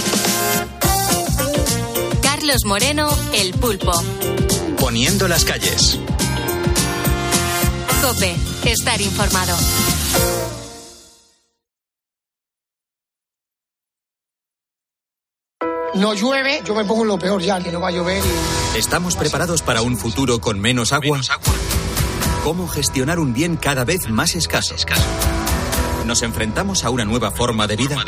Carlos Moreno, El Pulpo. Poniendo las calles. COPE, estar informado. No llueve, yo me pongo en lo peor ya, que no va a llover. ¿Estamos preparados para un futuro con menos agua? ¿Cómo gestionar un bien cada vez más escaso? ¿Nos enfrentamos a una nueva forma de vida?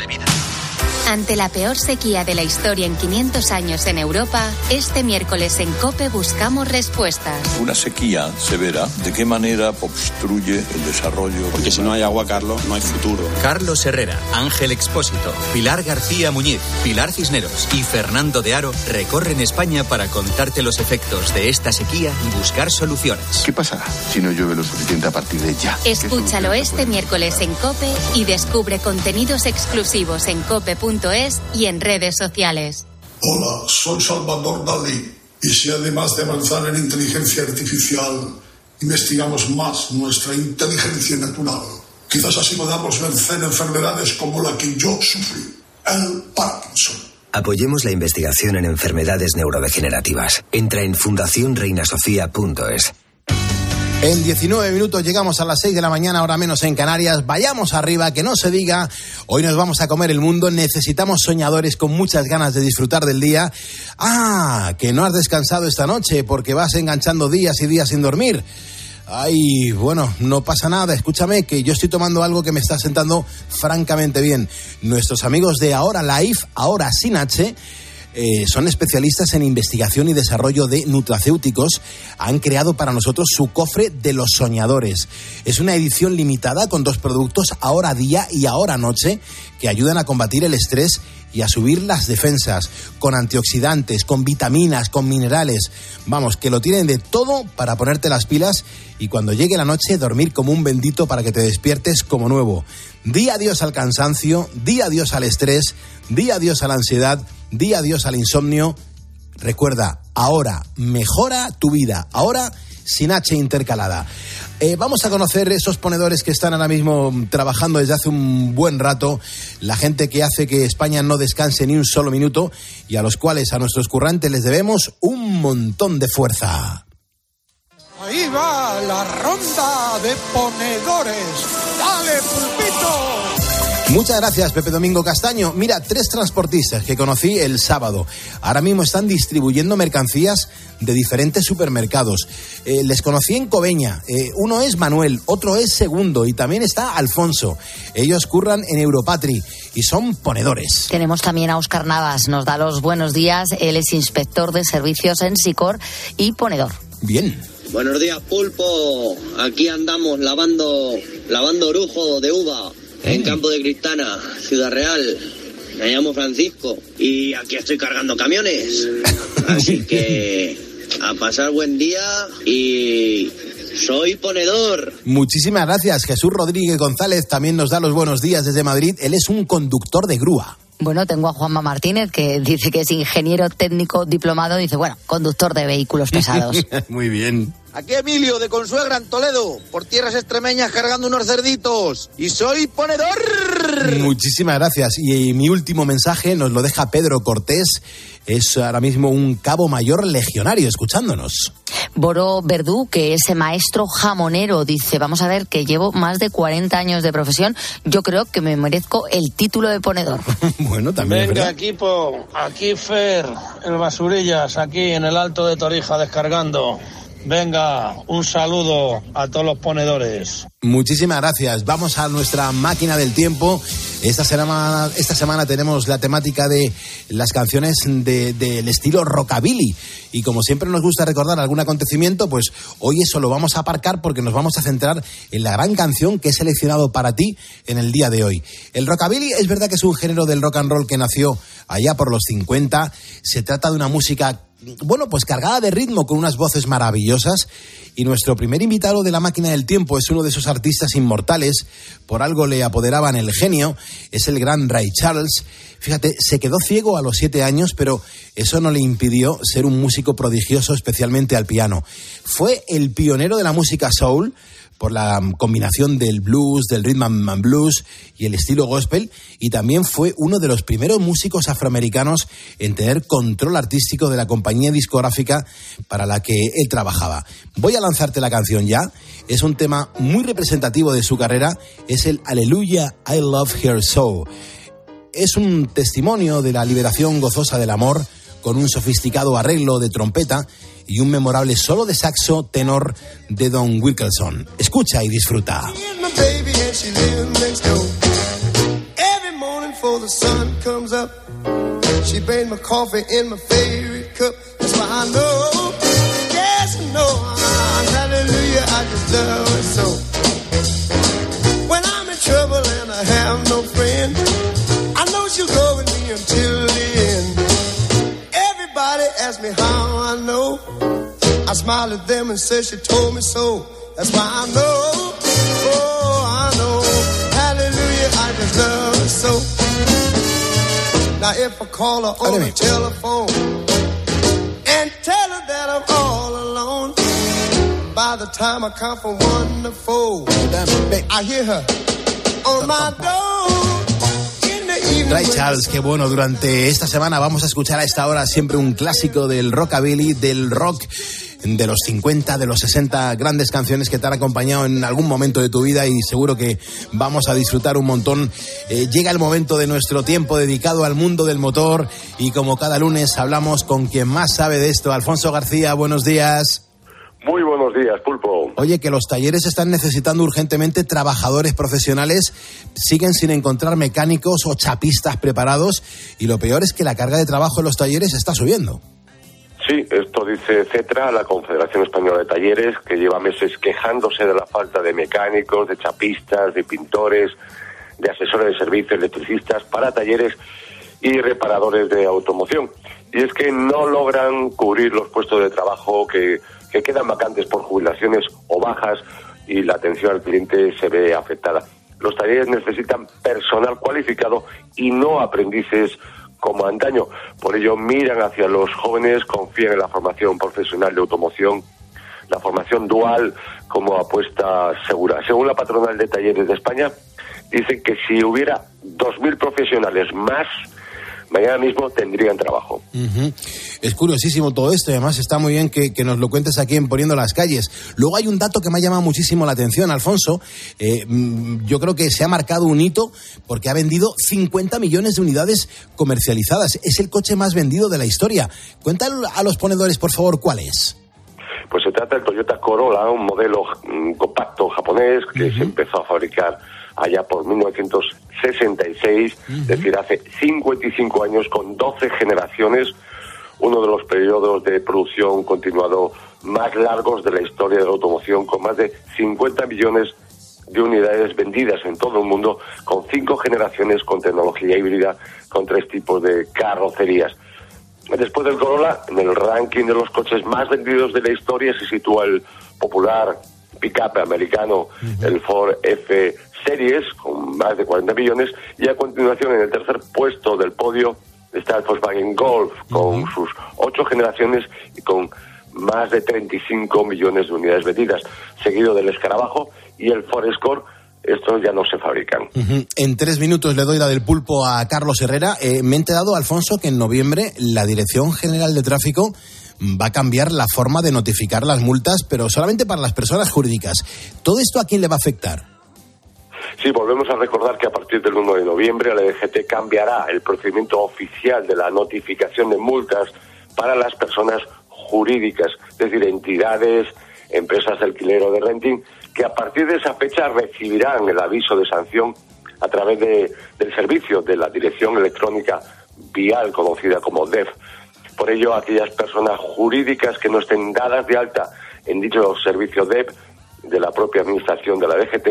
Ante la peor sequía de la historia en 500 años en Europa, este miércoles en COPE buscamos respuestas. Una sequía severa, ¿de qué manera obstruye el desarrollo? Porque si no hay agua, Carlos, no hay futuro. Carlos Herrera, Ángel Expósito, Pilar García Muñiz, Pilar Cisneros y Fernando de Aro recorren España para contarte los efectos de esta sequía y buscar soluciones. ¿Qué pasará si no llueve lo suficiente a partir de ya? Escúchalo este miércoles en COPE y descubre contenidos exclusivos en cope.es y en redes sociales. Hola, soy Salvador Dalí y si además de avanzar en inteligencia artificial investigamos más nuestra inteligencia natural, quizás así podamos vencer enfermedades como la que yo sufrí, el Parkinson. Apoyemos la investigación en enfermedades neurodegenerativas. Entra en fundacionreinasofía.es. En 19 minutos llegamos a las 6 de la mañana, hora menos en Canarias. Vayamos arriba, que no se diga. Hoy nos vamos a comer el mundo. Necesitamos soñadores con muchas ganas de disfrutar del día. Ah, que no has descansado esta noche porque vas enganchando días y días sin dormir. Ay, bueno, no pasa nada. Escúchame, que yo estoy tomando algo que me está sentando francamente bien. Nuestros amigos de Ahora Life, Ahora Sin H, son especialistas en investigación y desarrollo de nutracéuticos. Han creado para nosotros su cofre de los soñadores. Es una edición limitada con 2 productos, Ahora Día y Ahora Noche, que ayudan a combatir el estrés y a subir las defensas, con antioxidantes, con vitaminas, con minerales. Vamos, que lo tienen de todo para ponerte las pilas y cuando llegue la noche dormir como un bendito para que te despiertes como nuevo. Di adiós al cansancio, di adiós al estrés, di adiós a la ansiedad, di adiós al insomnio. Recuerda, ahora mejora tu vida, ahora sin H intercalada. Vamos a conocer esos ponedores que están ahora mismo trabajando desde hace un buen rato, la gente que hace que España no descanse ni un solo minuto y a los cuales, a nuestros currantes, les debemos un montón de fuerza. Ahí va la ronda de ponedores. ¡Dale, Pulpito! Muchas gracias, Pepe Domingo Castaño. Mira, 3 transportistas que conocí el sábado. Ahora mismo están distribuyendo mercancías de diferentes supermercados. Les conocí en Cobeña. Uno es Manuel, otro es Segundo y también está Alfonso. Ellos curran en Europatri y son ponedores. Tenemos también a Óscar Navas. Nos da los buenos días. Él es inspector de servicios en Sicor y ponedor. Bien. Buenos días, Pulpo. Aquí andamos lavando orujo de uva. En Campo de Cristana, Ciudad Real. Me llamo Francisco y aquí estoy cargando camiones. Así que a pasar buen día y soy ponedor. Muchísimas gracias. Jesús Rodríguez González también nos da los buenos días desde Madrid. Él es un conductor de grúa. Bueno, tengo a Juanma Martínez, que dice que es ingeniero técnico diplomado. Dice, bueno, conductor de vehículos pesados. Muy bien. Aquí Emilio, de Consuegra, en Toledo, por tierras extremeñas cargando unos cerditos. Y soy ponedor. Muchísimas gracias. Y mi último mensaje nos lo deja Pedro Cortés. Es ahora mismo un cabo mayor legionario escuchándonos. Boro Verdú, que es maestro jamonero, dice, vamos a ver, que llevo más de 40 años de profesión. Yo creo que me merezco el título de ponedor. Bueno, también. Venga, equipo, aquí Fer, el Basurillas, aquí en el Alto de Torija descargando. Venga, un saludo a todos los ponedores. Muchísimas gracias. Vamos a nuestra máquina del tiempo. Esta semana tenemos la temática de las canciones del estilo rockabilly. Y como siempre nos gusta recordar algún acontecimiento, pues hoy eso lo vamos a aparcar porque nos vamos a centrar en la gran canción que he seleccionado para ti en el día de hoy. El rockabilly es verdad que es un género del rock and roll que nació allá por los 50. Se trata de una música bueno, pues cargada de ritmo, con unas voces maravillosas. Y nuestro primer invitado de la máquina del tiempo es uno de esos artistas inmortales, por algo le apoderaban el genio, es el gran Ray Charles. Fíjate, se quedó ciego a los 7 años, pero eso no le impidió ser un músico prodigioso, especialmente al piano. Fue el pionero de la música soul, por la combinación del blues, del rhythm and blues y el estilo gospel, y también fue uno de los primeros músicos afroamericanos en tener control artístico de la compañía discográfica para la que él trabajaba. Voy a lanzarte la canción ya, es un tema muy representativo de su carrera, es el Hallelujah, I Love Her So. Es un testimonio de la liberación gozosa del amor, con un sofisticado arreglo de trompeta y un memorable solo de saxo tenor de Don Wilkerson. Escucha y disfruta. Ask me how I know. I smiled at them and said she told me so. That's why I know. Oh, I know. Hallelujah, I just love her so. Now if I call her on the telephone and tell her that I'm all alone, by the time I count from 1 to 4, I hear her on my door. Ray Charles, qué bueno. Durante esta semana vamos a escuchar a esta hora siempre un clásico del rockabilly, del rock de los 50, de los 60, grandes canciones que te han acompañado en algún momento de tu vida y seguro que vamos a disfrutar un montón. Llega el momento de nuestro tiempo dedicado al mundo del motor y como cada lunes hablamos con quien más sabe de esto. Alfonso García, buenos días. Muy buenos días, Pulpo. Oye, que los talleres están necesitando urgentemente trabajadores profesionales, siguen sin encontrar mecánicos o chapistas preparados y lo peor es que la carga de trabajo en los talleres está subiendo. Sí, esto dice CETRA, la Confederación Española de Talleres, que lleva meses quejándose de la falta de mecánicos, de chapistas, de pintores, de asesores de servicio, electricistas para talleres y reparadores de automoción. Y es que no logran cubrir los puestos de trabajo que quedan vacantes por jubilaciones o bajas y la atención al cliente se ve afectada. Los talleres necesitan personal cualificado y no aprendices como antaño. Por ello miran hacia los jóvenes, confían en la formación profesional de automoción, la formación dual como apuesta segura. Según la patronal de talleres de España, dicen que si hubiera 2.000 profesionales más, mañana mismo tendrían trabajo. Uh-huh. Es curiosísimo todo esto y además está muy bien que nos lo cuentes aquí en Poniendo las Calles. Luego hay un dato que me ha llamado muchísimo la atención, Alfonso. Yo creo que se ha marcado un hito porque ha vendido 50 millones de unidades comercializadas. Es el coche más vendido de la historia. Cuéntale a los ponedores, por favor, ¿cuál es? Pues se trata del Toyota Corolla, un modelo compacto japonés que se empezó a fabricar allá por 1966, es decir, hace 55 años, con 12 generaciones, uno de los periodos de producción continuado más largos de la historia de la automoción, con más de 50 millones de unidades vendidas en todo el mundo, con 5 generaciones, con tecnología híbrida, con 3 tipos de carrocerías. Después del Corolla, en el ranking de los coches más vendidos de la historia se sitúa el popular pick-up americano, el Ford F-Series, con más de 40 millones, y a continuación en el tercer puesto del podio está el Volkswagen Golf, con sus 8 generaciones y con más de 35 millones de unidades vendidas, seguido del Escarabajo y el Ford Escort. Estos ya no se fabrican. En 3 minutos le doy la del pulpo a Carlos Herrera. Me he enterado, Alfonso, que en noviembre la Dirección General de Tráfico va a cambiar la forma de notificar las multas, pero solamente para las personas jurídicas. ¿Todo esto a quién le va a afectar? Sí, volvemos a recordar que a partir del 1 de noviembre la DGT cambiará el procedimiento oficial de la notificación de multas para las personas jurídicas, es decir, entidades, empresas de alquiler o de renting, que a partir de esa fecha recibirán el aviso de sanción a través del servicio de la Dirección Electrónica Vial, conocida como DEF. Por ello, aquellas personas jurídicas que no estén dadas de alta en dicho servicio DEF de la propia administración de la DGT,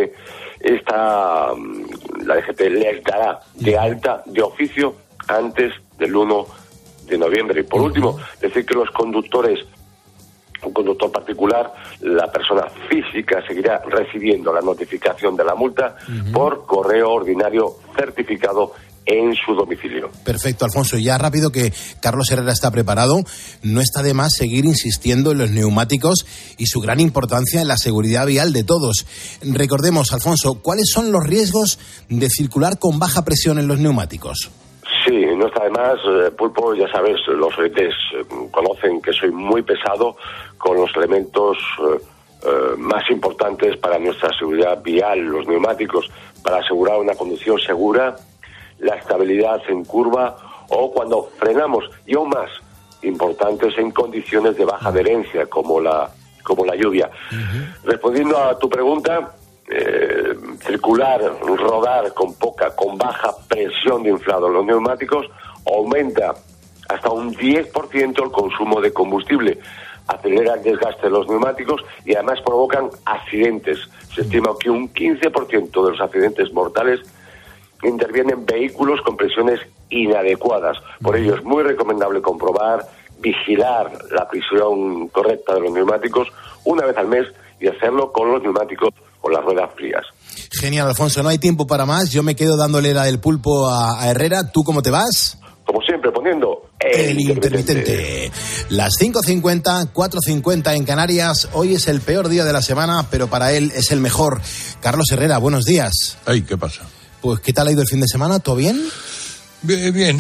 la DGT les dará de alta de oficio antes del 1 de noviembre. Y por último, decir que los conductores, un conductor particular, la persona física seguirá recibiendo la notificación de la multa por correo ordinario certificado en su domicilio. Perfecto, Alfonso. Ya rápido, que Carlos Herrera está preparado. No está de más seguir insistiendo en los neumáticos y su gran importancia en la seguridad vial de todos. Recordemos, Alfonso, ¿cuáles son los riesgos de circular con baja presión en los neumáticos? Sí, no está de más, Pulpo, ya sabes, los oyentes conocen que soy muy pesado con los elementos más importantes para nuestra seguridad vial, los neumáticos, para asegurar una conducción segura, la estabilidad en curva o cuando frenamos, y aún más importantes en condiciones de baja adherencia como la lluvia. Respondiendo a tu pregunta, circular, rodar con baja presión de inflado en los neumáticos aumenta hasta un 10% el consumo de combustible, acelera el desgaste de los neumáticos y además provocan accidentes. Se estima que un 15% de los accidentes mortales intervienen vehículos con presiones inadecuadas. Por ello es muy recomendable comprobar, vigilar la presión correcta de los neumáticos una vez al mes y hacerlo con los neumáticos con las ruedas frías. Genial, Alfonso, no hay tiempo para más. Yo me quedo dándole la del pulpo a Herrera. ¿Tú cómo te vas? Como siempre, poniendo el intermitente. Las 5:50, 4:50 en Canarias. Hoy es el peor día de la semana, pero para él es el mejor. Carlos Herrera, buenos días. Ay, ¿qué pasa? Pues, ¿qué tal ha ido el fin de semana? ¿Todo bien? Bien.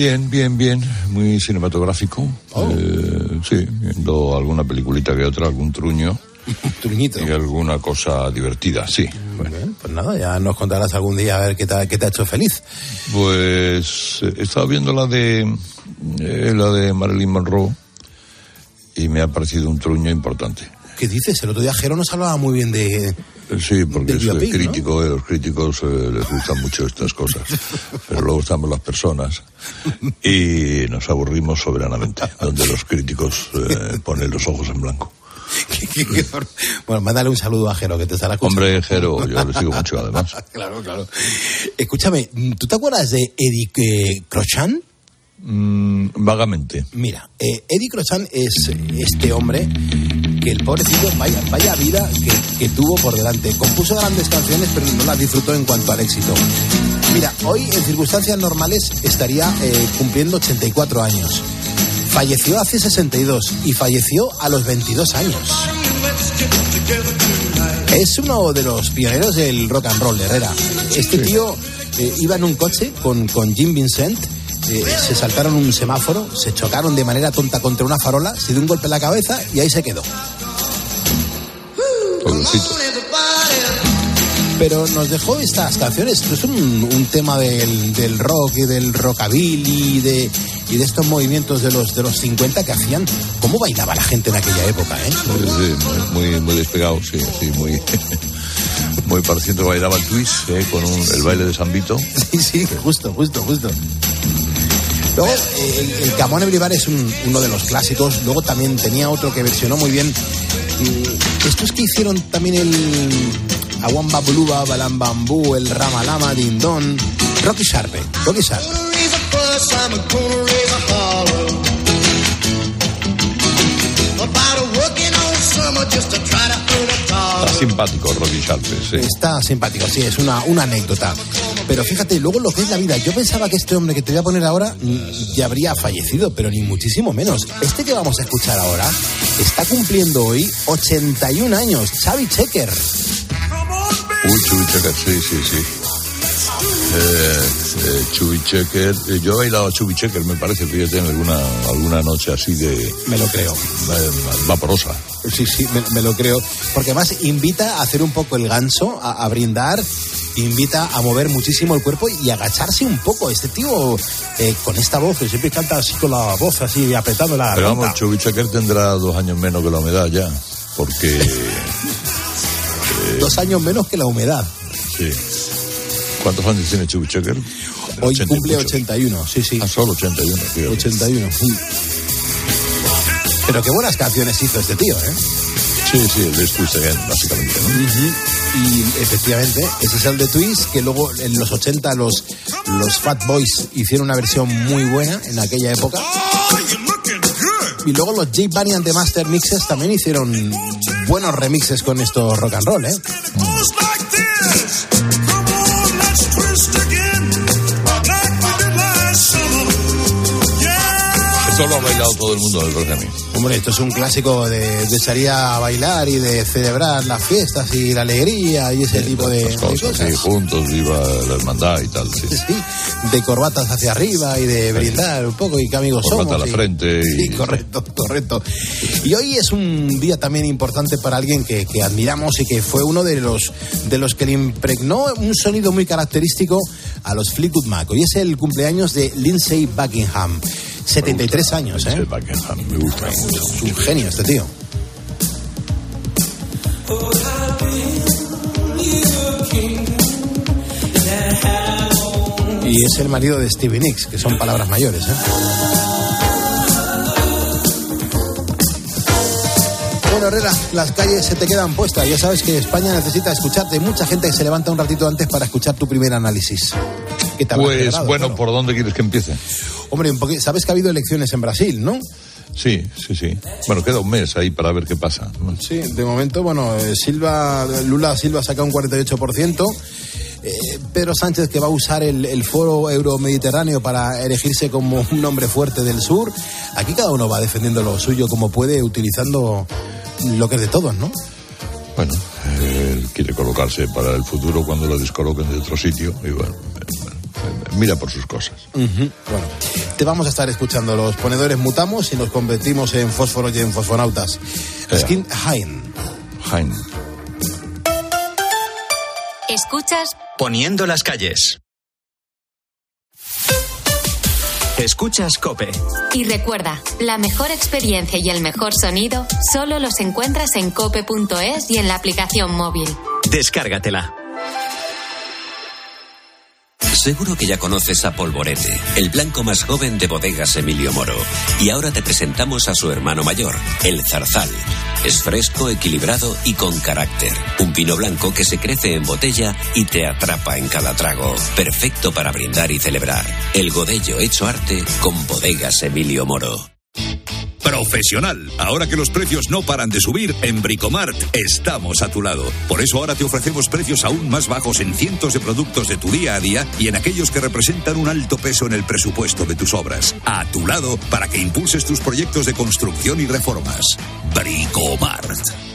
Muy cinematográfico. Sí, viendo alguna peliculita que otra, algún truño. Truñito. Y alguna cosa divertida, sí. Bueno, pues nada, ya nos contarás algún día a ver qué te ha hecho feliz. Pues he estado viendo la de Marilyn Monroe y me ha parecido un truño importante. ¿Qué dices? El otro día Jero nos hablaba muy bien de... Sí, porque soy biopic, crítico, ¿no? Los críticos les gustan mucho estas cosas, pero luego estamos las personas y nos aburrimos soberanamente, donde los críticos ponen los ojos en blanco. Bueno, mándale un saludo a Jero, que te estará escuchando. Hombre, Jero, yo le sigo mucho, además. Claro. Escúchame, ¿tú te acuerdas de Eddie Crochán? Vagamente. Mira, Eddie Crochán es este hombre que el pobrecito, vaya vida que tuvo por delante. Compuso grandes canciones, pero no las disfrutó en cuanto al éxito. Mira, hoy en circunstancias normales estaría cumpliendo 84 años. Falleció hace 62 y falleció a los 22 años. Es uno de los pioneros del rock and roll, Herrera. Este tío iba en un coche con Jim Vincent, se saltaron un semáforo, se chocaron de manera tonta contra una farola, se dio un golpe en la cabeza y ahí se quedó. Pobrecito. Pero nos dejó estas canciones. Esto es un tema del rock y del rockabilly y de estos movimientos de los 50 que hacían. ¿Cómo bailaba la gente en aquella época, Sí, muy despegado, sí, muy parecido. Bailaba el twist, con el baile de San Vito. Sí, justo. Luego, el Come On Everybody es uno de los clásicos. Luego también tenía otro que versionó muy bien. Estos que hicieron también el Awamba Buluba, Balam Bambú, el Ramalama, Dindon, Rocky Sharpe. Está simpático Rocky Sharpe, sí. Está simpático, sí, es una anécdota. Pero fíjate, luego lo que es la vida. Yo pensaba que este hombre que te voy a poner ahora ya habría fallecido, pero ni muchísimo menos. Este que vamos a escuchar ahora está cumpliendo hoy 81 años. Chubby Checker. Chubby Checker, sí. Chubby Checker. Yo he bailado a Chubby Checker, me parece, fíjate, en alguna noche así de... Me lo creo. Vaporosa. Sí, me lo creo. Porque además invita a hacer un poco el ganso, a brindar, invita a mover muchísimo el cuerpo y agacharse un poco. Este tío, con esta voz, que siempre canta así con la voz, así apretando la Pero garganta. vamos, Chubby Checker tendrá 2 años menos que la humedad ya, porque... 2 años menos que la humedad. Sí. ¿Cuántos años tiene Chubby Checker? Hoy cumple 81, sí. Ah, solo 81, fíjate. 81. Pero qué buenas canciones hizo este tío, Sí, el Let's Twist Again, básicamente, ¿no? Y efectivamente, ese es el de Twist, que luego en los 80 los Fat Boys hicieron una versión muy buena en aquella época. Y luego los J Bunny and the Master Mixes también hicieron buenos remixes con estos rock and roll, ¿eh? Esto lo ha bailado todo el mundo del rock a mí. Hombre, esto es un clásico de salir a bailar y de celebrar las fiestas y la alegría y ese tipo de cosas. Sí, juntos, viva la hermandad y tal. Sí. Sí, de corbatas hacia arriba y de brindar un poco y qué amigos corbata somos. A la frente. Sí, correcto. Y hoy es un día también importante para alguien que admiramos y que fue uno de los que le impregnó un sonido muy característico a los Fleetwood Mac. Hoy es el cumpleaños de Lindsey Buckingham. 73 años, ¿eh? Me gusta mucho. Es un genio este tío. Y es el marido de Stevie Nicks, que son palabras mayores, ¿eh? Bueno, Herrera, las calles se te quedan puestas. Ya sabes que España necesita escucharte. Hay mucha gente que se levanta un ratito antes para escuchar tu primer análisis. Pues bueno, claro. ¿Por dónde quieres que empiece? Hombre, sabes que ha habido elecciones en Brasil, ¿no? Sí. Bueno, queda un mes ahí para ver qué pasa. Sí, de momento, bueno, Lula Silva saca un 48%. Pedro Sánchez, que va a usar el foro euromediterráneo para elegirse como un hombre fuerte del sur. Aquí cada uno va defendiendo lo suyo como puede, utilizando lo que es de todos, ¿no? Bueno, él quiere colocarse para el futuro cuando lo descoloquen de otro sitio y bueno, mira por sus cosas. Bueno, te vamos a estar escuchando. Los ponedores mutamos y nos convertimos en fósforos y en fosfonautas. Skin Hein. Escuchas Poniendo las calles. Escuchas COPE. Y recuerda, la mejor experiencia y el mejor sonido solo los encuentras en cope.es y en la aplicación móvil. Descárgatela. Seguro que ya conoces a Polvorete, el blanco más joven de Bodegas Emilio Moro. Y ahora te presentamos a su hermano mayor, el Zarzal. Es fresco, equilibrado y con carácter. Un vino blanco que se crece en botella y te atrapa en cada trago. Perfecto para brindar y celebrar. El Godello hecho arte con Bodegas Emilio Moro. Profesional. Ahora que los precios no paran de subir, en Bricomart estamos a tu lado. Por eso ahora te ofrecemos precios aún más bajos en cientos de productos de tu día a día y en aquellos que representan un alto peso en el presupuesto de tus obras. A tu lado para que impulses tus proyectos de construcción y reformas. Bricomart.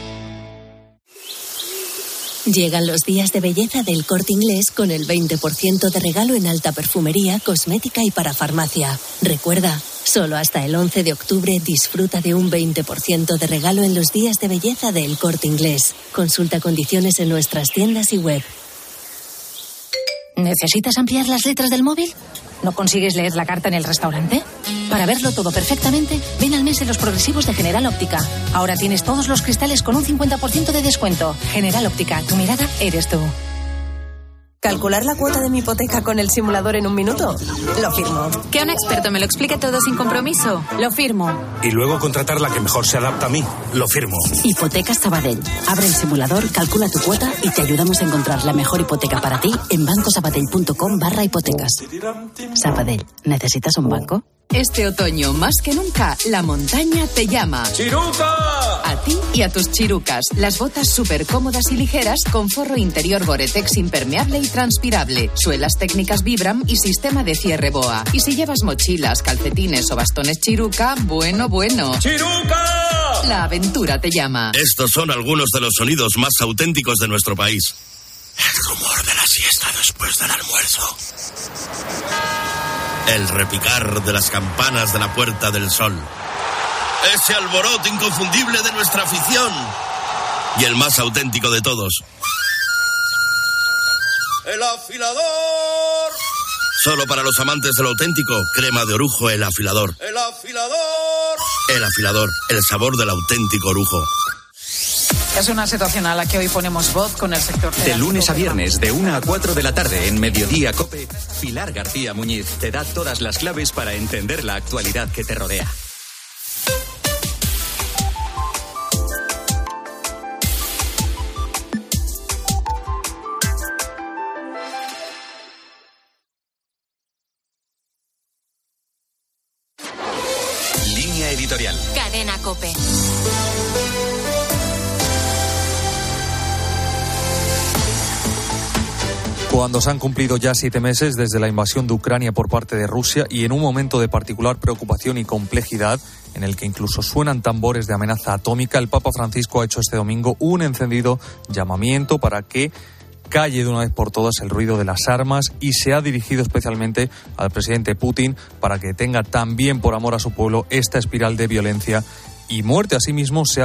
Llegan los días de belleza del Corte Inglés con el 20% de regalo en alta perfumería, cosmética y parafarmacia. Recuerda, solo hasta el 11 de octubre disfruta de un 20% de regalo en los días de belleza del Corte Inglés. Consulta condiciones en nuestras tiendas y web. ¿Necesitas ampliar las letras del móvil? ¿No consigues leer la carta en el restaurante? Para verlo todo perfectamente, ven al mes de los progresivos de General Óptica. Ahora tienes todos los cristales con un 50% de descuento. General Óptica, tu mirada eres tú. ¿Calcular la cuota de mi hipoteca con el simulador en un minuto? Lo firmo. Que un experto me lo explique todo sin compromiso. Lo firmo. Y luego contratar la que mejor se adapta a mí. Lo firmo. Hipotecas Sabadell. Abre el simulador, calcula tu cuota y te ayudamos a encontrar la mejor hipoteca para ti en bancosabadell.com/hipotecas. Sabadell, ¿necesitas un banco? Este otoño, más que nunca, la montaña te llama. ¡Chiruca! A ti y a tus chirucas. Las botas súper cómodas y ligeras con forro interior Gore-Tex impermeable y transpirable. Suelas técnicas Vibram y sistema de cierre BOA. Y si llevas mochilas, calcetines o bastones Chiruca, bueno. ¡Chiruca! La aventura te llama. Estos son algunos de los sonidos más auténticos de nuestro país. El rumor de la siesta después del almuerzo. El repicar de las campanas de la Puerta del Sol. Ese alboroto inconfundible de nuestra afición. Y el más auténtico de todos. ¡El afilador! Solo para los amantes de lo auténtico, crema de orujo El Afilador. ¡El afilador! El Afilador, el sabor del auténtico orujo. Es una situación a la que hoy ponemos voz con el sector. De lunes a viernes, de 1 a 4 de la tarde, en Mediodía COPE, Pilar García Muñiz te da todas las claves para entender la actualidad que te rodea. COPE. Cuando se han cumplido ya 7 meses desde la invasión de Ucrania por parte de Rusia y en un momento de particular preocupación y complejidad, en el que incluso suenan tambores de amenaza atómica, el Papa Francisco ha hecho este domingo un encendido llamamiento para que calle de una vez por todas el ruido de las armas y se ha dirigido especialmente al presidente Putin para que tenga también por amor a su pueblo esta espiral de violencia y muerte. Asimismo, se ha